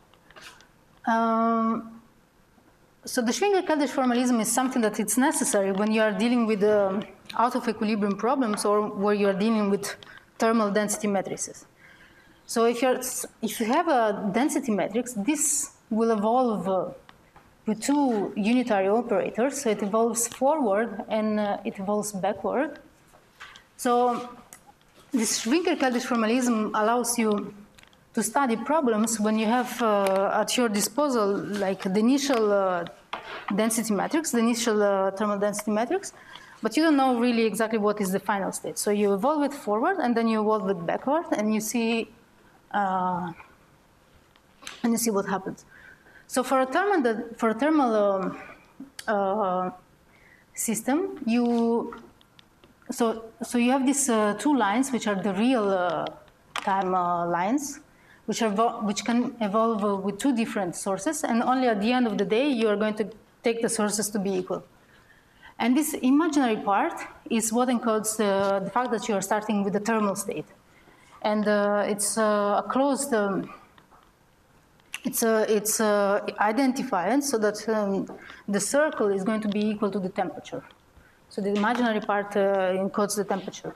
Um, so the Schwinger-Keldysh formalism is something that it's necessary when you are dealing with um, out of equilibrium problems or where you are dealing with thermal density matrices. So if, you're, if you have a density matrix, this will evolve uh, with two unitary operators. So it evolves forward and uh, it evolves backward. So this Schwinger-Keldysh formalism allows you to study problems when you have uh, at your disposal like the initial uh, density matrix, the initial uh, thermal density matrix, but you don't know really exactly what is the final state. So you evolve it forward and then you evolve it backward and you see Uh, and you see what happens. So for a thermal, for a thermal um, uh, system, you so so you have these uh, two lines, which are the real uh, time uh, lines, which are which can evolve uh, with two different sources, and only at the end of the day you are going to take the sources to be equal. And this imaginary part is what encodes uh, the fact that you are starting with the thermal state. And uh, it's uh, a closed, um, it's, uh, it's uh, identified so that um, the circle is going to be equal to the temperature. So the imaginary part uh, encodes the temperature.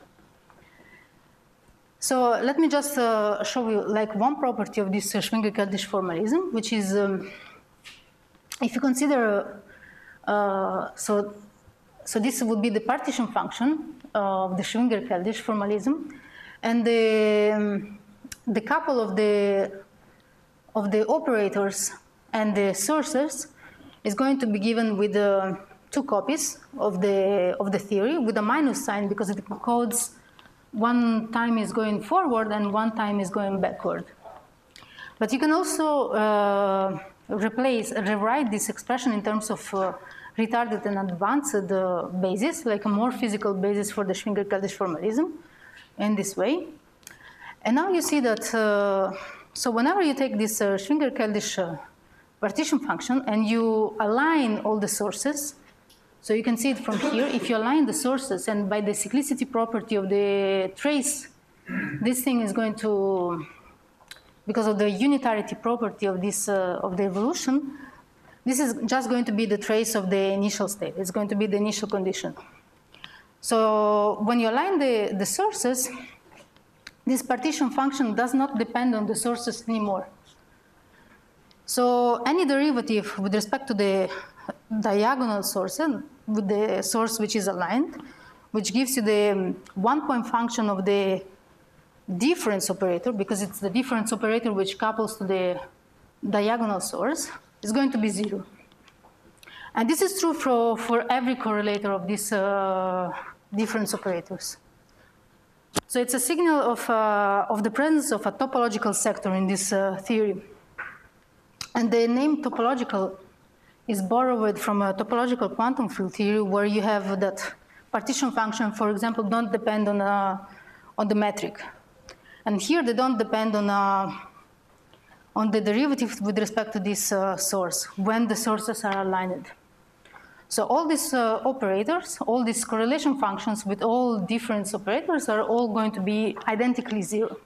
So let me just uh, show you like one property of this uh, Schwinger-Keldysh formalism, which is, um, if you consider, uh, so, so this would be the partition function of the Schwinger-Keldysh formalism. And the, um, the couple of the, of the operators and the sources is going to be given with uh, two copies of the, of the theory with a minus sign because it encodes one time is going forward and one time is going backward. But you can also uh, replace, rewrite this expression in terms of uh, retarded and advanced uh, basis, like a more physical basis for the Schwinger-Keldysh formalism. In this way. And now you see that, uh, so whenever you take this uh, Schwinger-Keldysh uh, partition function and you align all the sources, so you can see it from here, if you align the sources and by the cyclicity property of the trace, this thing is going to, because of the unitarity property of this, uh, of the evolution, this is just going to be the trace of the initial state. It's going to be the initial condition. So when you align the, the sources, this partition function does not depend on the sources anymore. So any derivative with respect to the diagonal source, with the source which is aligned, which gives you the one-point function of the difference operator, because it's the difference operator which couples to the diagonal source, is going to be zero. And this is true for, for every correlator of these uh, difference operators. So it's a signal of, uh, of the presence of a topological sector in this uh, theory. And the name topological is borrowed from a topological quantum field theory where you have that partition function, for example, don't depend on, uh, on the metric. And here they don't depend on, uh, on the derivative with respect to this uh, source when the sources are aligned. So all these uh, operators, all these correlation functions with all difference operators are all going to be identically zero.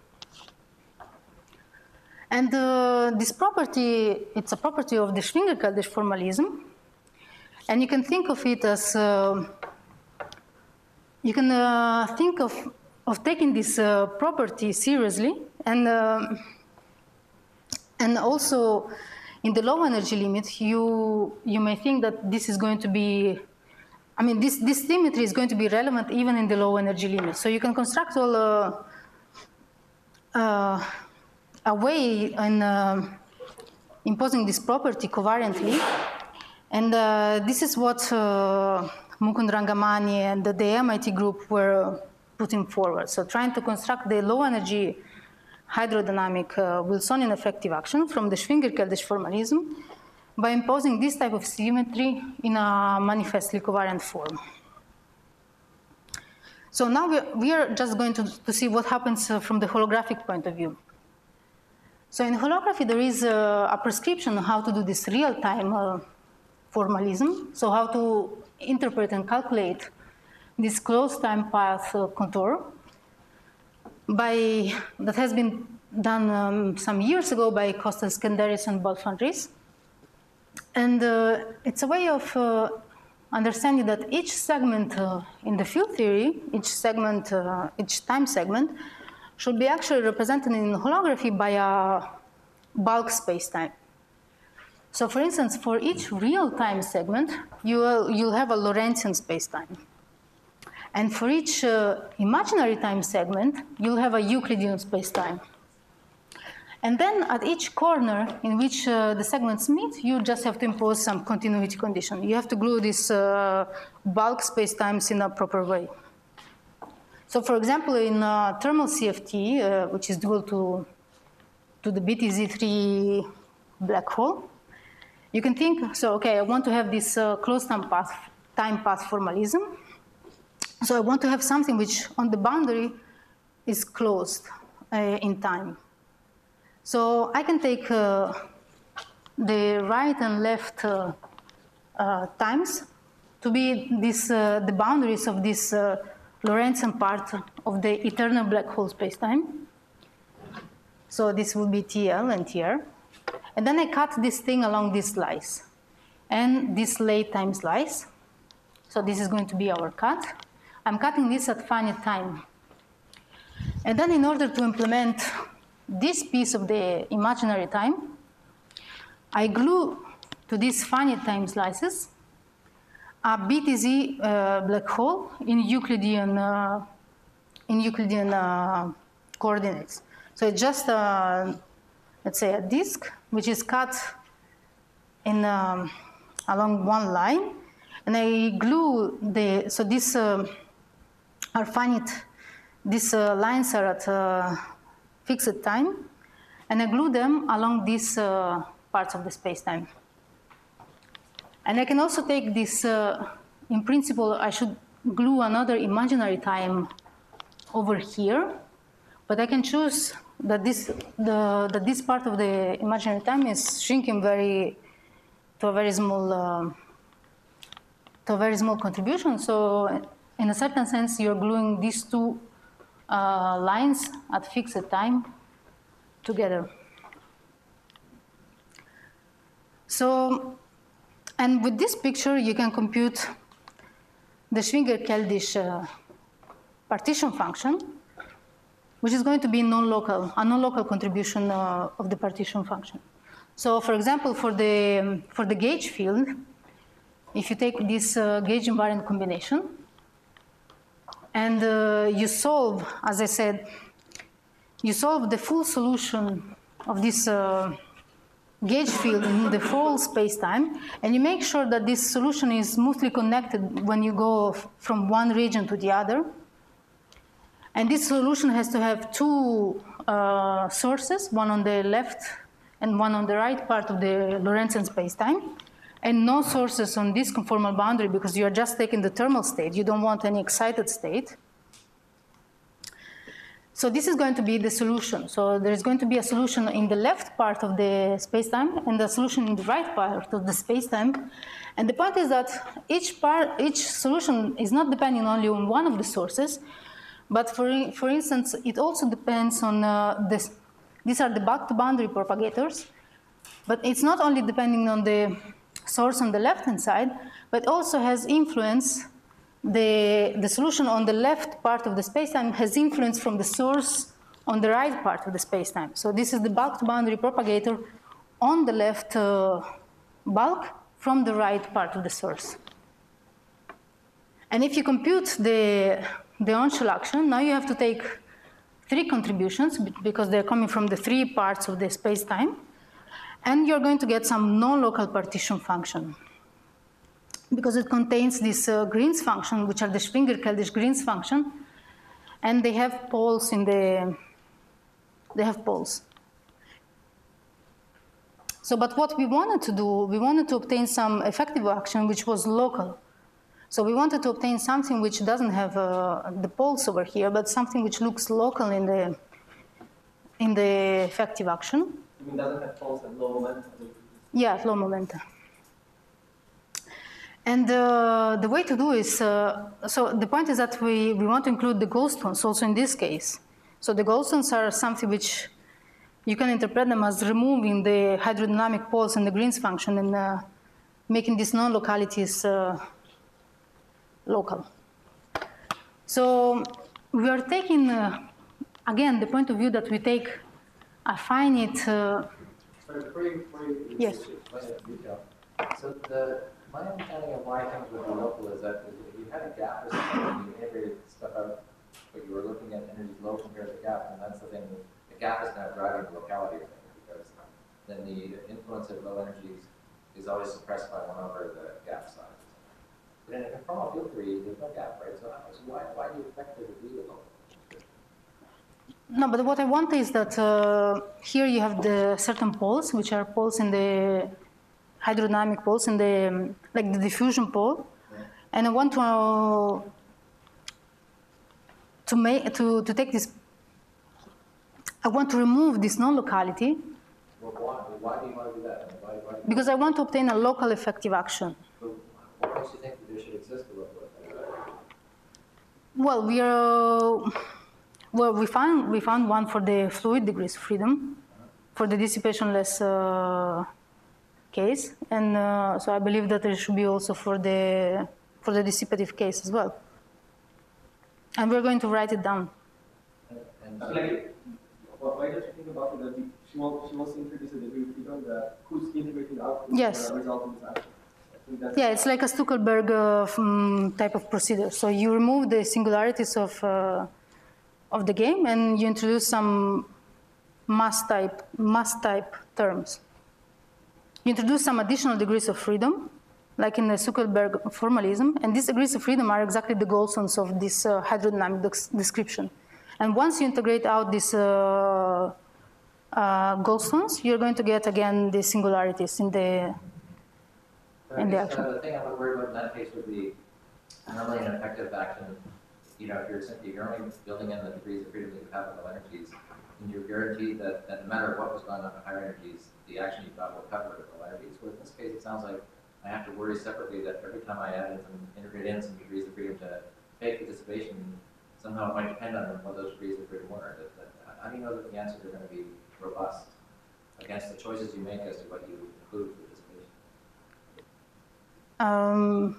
And uh, this property, it's a property of the Schwinger-Keldysh formalism. And you can think of it as, uh, you can uh, think of, of taking this uh, property seriously, and, uh, and also in the low energy limit, you, you may think that this is going to be, I mean, this, this symmetry is going to be relevant even in the low energy limit. So you can construct all, uh, uh, a way in uh, imposing this property covariantly. And uh, this is what uh, Mukund Rangamani and the, the M I T group were putting forward. So trying to construct the low energy hydrodynamic uh, Wilsonian effective action from the Schwinger-Keldysh formalism by imposing this type of symmetry in a manifestly covariant form. So now we are, we are just going to, to see what happens uh, from the holographic point of view. So in holography, there is uh, a prescription on how to do this real-time uh, formalism, so how to interpret and calculate this closed time path uh, contour by, that has been done um, some years ago by Kostas Skenderis and Bob van Ries. And uh, it's a way of uh, understanding that each segment uh, in the field theory, each segment, uh, each time segment, should be actually represented in holography by a bulk spacetime. So for instance, for each real time segment, you will, you'll have a Lorentzian spacetime. And for each uh, imaginary time segment, you'll have a Euclidean spacetime. And then at each corner in which uh, the segments meet, you just have to impose some continuity condition. You have to glue these uh, bulk spacetimes in a proper way. So for example, in uh, thermal C F T, uh, which is dual to, to the B T Z three black hole, you can think, so okay, I want to have this uh, closed time path, time path formalism. So I want to have something which on the boundary is closed uh, in time. So I can take uh, the right and left uh, uh, times to be this, uh, the boundaries of this uh, Lorentzian part of the eternal black hole spacetime. So this will be T L and T R. And then I cut this thing along this slice and this late time slice. So this is going to be our cut. I'm cutting this at finite time. And then in order to implement this piece of the imaginary time, I glue to these finite time slices a B T Z uh, black hole in Euclidean, uh, in Euclidean uh, coordinates. So it's just, uh, let's say, a disk which is cut in, um, along one line, and I glue the, so these uh, are finite, these uh, lines are at uh, fixed time, and I glue them along these uh, parts of the spacetime. And I can also take this, uh, in principle, I should glue another imaginary time over here, but I can choose that this, the, that this part of the imaginary time is shrinking very, to a very small, uh, to a very small contribution. So in a certain sense, you're gluing these two uh, lines at fixed time together. So, and with this picture, you can compute the Schwinger-Keldysh uh, partition function, which is going to be non-local, a non-local contribution uh, of the partition function. So, for example, for the, for the gauge field, if you take this uh, gauge invariant combination, and uh, you solve, as I said, you solve the full solution of this uh, gauge field in the whole space-time, and you make sure that this solution is smoothly connected when you go from one region to the other. And this solution has to have two uh, sources, one on the left and one on the right part of the Lorentzian space-time, and no sources on this conformal boundary because you are just taking the thermal state. You don't want any excited state. So this is going to be the solution. So there is going to be a solution in the left part of the space-time and a solution in the right part of the space-time. And the point is that each part, each solution is not depending only on one of the sources, but for, for instance, it also depends on uh, this. These are the back-to-boundary propagators, but it's not only depending on the source on the left-hand side, but also has influence, the, the solution on the left part of the spacetime has influence from the source on the right part of the spacetime. So this is the bulk to boundary propagator on the left uh, bulk from the right part of the source. And if you compute the, the on-shell action, now you have to take three contributions because they're coming from the three parts of the spacetime, and you're going to get some non-local partition function because it contains this uh, Green's function, which are the Schwinger-Keldysh Green's function, and they have poles in the, they have poles. So, but what we wanted to do, we wanted to obtain some effective action which was local. So we wanted to obtain something which doesn't have uh, the poles over here, but something which looks local in the, in the effective action. You mean doesn't have poles and low momentum? Yeah, low momentum. And uh, the way to do is, uh, so the point is that we, we want to include the goldstones also in this case. So the goldstones are something which you can interpret them as removing the hydrodynamic poles in the Green's function and uh, making these non-localities uh, local. So we are taking, uh, again, the point of view that we take a finite... Uh, Sorry, before you, before you yes. explain it in detail. So the, my understanding of why things would be local is that if you had a gap or something and you integrated stuff out, but you were looking at energies low compared to the gap, and that's the thing, the gap is now driving the locality of things because then the influence of low energies is always suppressed by one over the gap size. But in a conformal field theory, there's no gap, right? So, so why, why do you expect there to be a local? No, but what I want is that uh, here you have the certain poles, which are poles in the hydrodynamic poles in the, um, like the diffusion pole. Yeah. And I want to, uh, to, make, to, to take this, I want to remove this non-locality. Well, why, why do you want to do that? Why, why do because I want to obtain a local effective action. So what makes you think that there should exist a local effective action? Well, we are, uh, well, we found, we found one for the fluid degrees of freedom, for the dissipationless uh, case, and uh, so I believe that there should be also for the, for the dissipative case as well. And we're going to write it down. And, and so like, why don't you think about it that she wants, she wants to introduce a degree of freedom that who's integrating the output yes. uh, result of this action? Yeah, it's like a Stuckelberg uh, um, type of procedure. So you remove the singularities of, uh, of the game and you introduce some mass type, mass type terms. You introduce some additional degrees of freedom, like in the Stuckelberg formalism, and these degrees of freedom are exactly the goldstones of this uh, hydrodynamic description. And once you integrate out these uh, uh, goldstones, you're going to get again the singularities in the in the action. Uh, the thing I would worry about in that case would be normally an effective action. You know, if you're simply you're only building in the degrees of freedom that you have at low energies, and you're guaranteed that, that no matter what was going on at higher energies, the action you got will cover it at low energies. Whereas in this case, it sounds like I have to worry separately that every time I add in some integrate in some degrees of freedom to fake the dissipation, somehow it might depend on what those degrees of freedom were. That, that, how do you know that the answers are going to be robust against the choices you make as to what you include for dissipation? Um,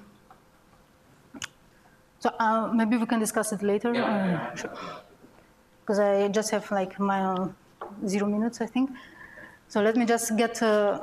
so uh, maybe we can discuss it later. Yeah, uh, yeah, sure. yeah. Because I just have like my own zero minutes, I think. So let me just get. Uh,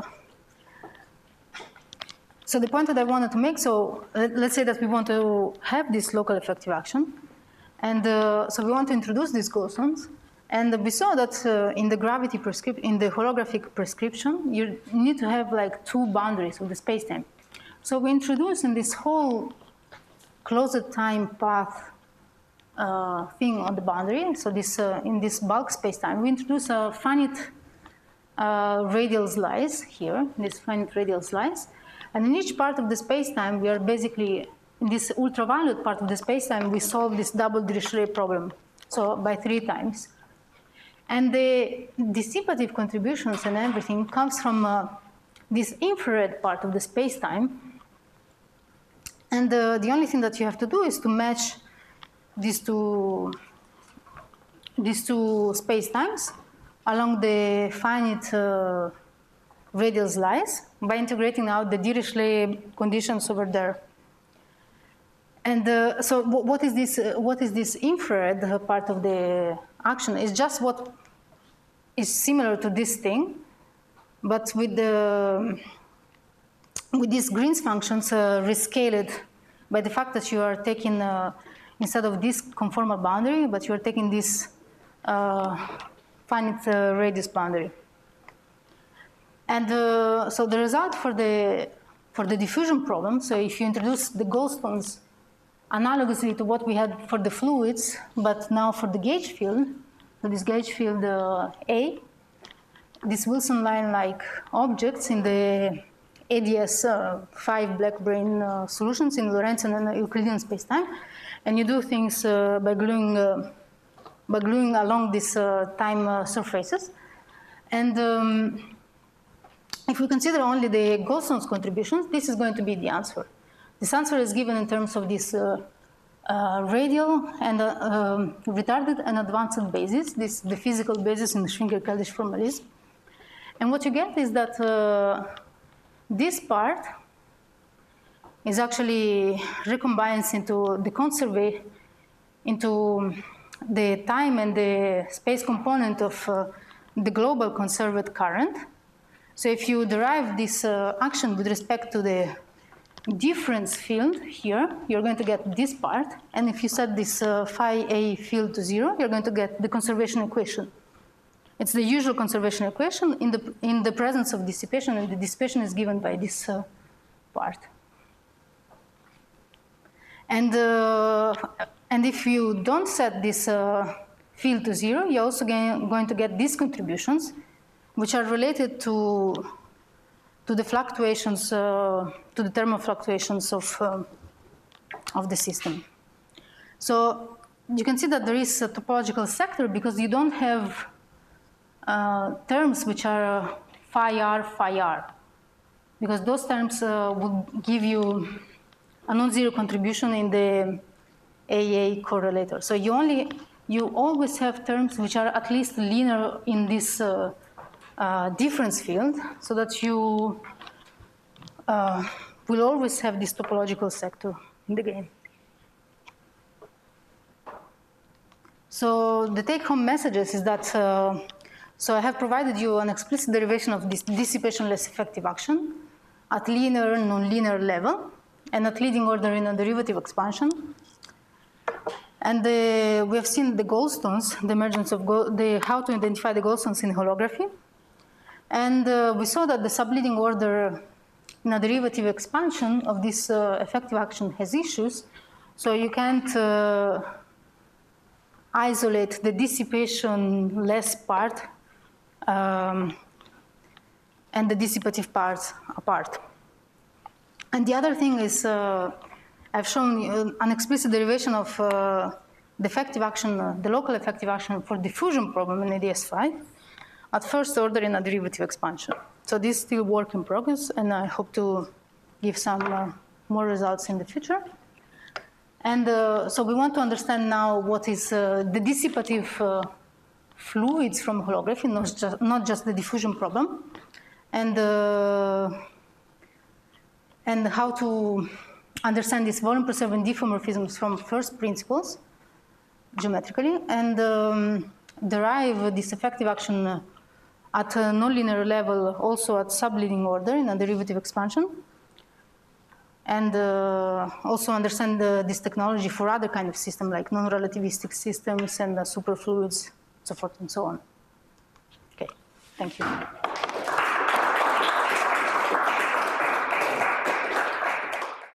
so the point that I wanted to make. So let, let's say that we want to have this local effective action. And uh, so we want to introduce these goldstones, and we saw that uh, in the gravity prescription, in the holographic prescription, you need to have like two boundaries of the spacetime. So we introduce in this whole closed time path uh, thing on the boundary. So this uh, in this bulk spacetime, we introduce a finite uh, radial slice here, this finite radial slice, and in each part of the spacetime, we are basically in this ultraviolet part of the spacetime, we solve this double Dirichlet problem, so by three times. And the dissipative contributions and everything comes from uh, this infrared part of the spacetime. And uh, the only thing that you have to do is to match these two, these two spacetimes along the finite uh, radial slice by integrating out the Dirichlet conditions over there. And uh, so what is this, uh, what is this infrared part of the action? It's just what is similar to this thing, but with, the, with these Green's functions uh, rescaled by the fact that you are taking, uh, instead of this conformal boundary, but you are taking this uh, finite uh, radius boundary. And uh, so the result for the, for the diffusion problem, so if you introduce the Goldstones analogously to what we had for the fluids, but now for the gauge field, so this gauge field uh, A, these Wilson line-like objects in the A D S uh, five black brane uh, solutions in Lorentzian and Euclidean spacetime, and you do things uh, by gluing uh, by gluing along these uh, time uh, surfaces. And um, if we consider only the Goldstone's contributions, this is going to be the answer. This answer is given in terms of this uh, uh, radial and uh, um, retarded and advanced basis, this the physical basis in the Schwinger-Keldysh formalism. And what you get is that uh, this part is actually recombines into the conservation, into the time and the space component of uh, the global conserved current. So if you derive this uh, action with respect to the difference field here, you're going to get this part. And if you set this uh, phi A field to zero, you're going to get the conservation equation. It's the usual conservation equation in the, in the presence of dissipation, and the dissipation is given by this uh, part. And, uh, and if you don't set this uh, field to zero, you're also going to get these contributions, which are related to, to the fluctuations, uh, to the thermal fluctuations of, uh, of the system. So you can see that there is a topological sector because you don't have uh, terms which are uh, phi r, phi r, because those terms uh, would give you a non-zero contribution in the A A correlator. So you only, you always have terms which are at least linear in this uh, uh, difference field, so that you uh, will always have this topological sector in the game. So the take-home messages is that, uh, so I have provided you an explicit derivation of this dissipation-less effective action at linear, non-linear level, and at leading order in a derivative expansion. And the, we have seen the Goldstones, the emergence of go, the, how to identify the Goldstones in holography. And uh, we saw that the subleading order in a derivative expansion of this uh, effective action has issues. So you can't uh, isolate the dissipation-less part um, and the dissipative parts apart. And the other thing is, uh, I've shown uh, an explicit derivation of uh, the effective action, uh, the local effective action for diffusion problem in A D S five at first order in a derivative expansion. So this is still work in progress, and I hope to give some uh, more results in the future. And uh, so we want to understand now what is uh, the dissipative uh, fluids from holography, not just, not just the diffusion problem, and uh, and how to understand these volume preserving diffeomorphisms from first principles geometrically, and um, derive this effective action at a nonlinear level, also at subleading order in a derivative expansion, and uh, also understand uh, this technology for other kind of systems like non-relativistic systems and uh, superfluids, so forth and so on. Okay, thank you.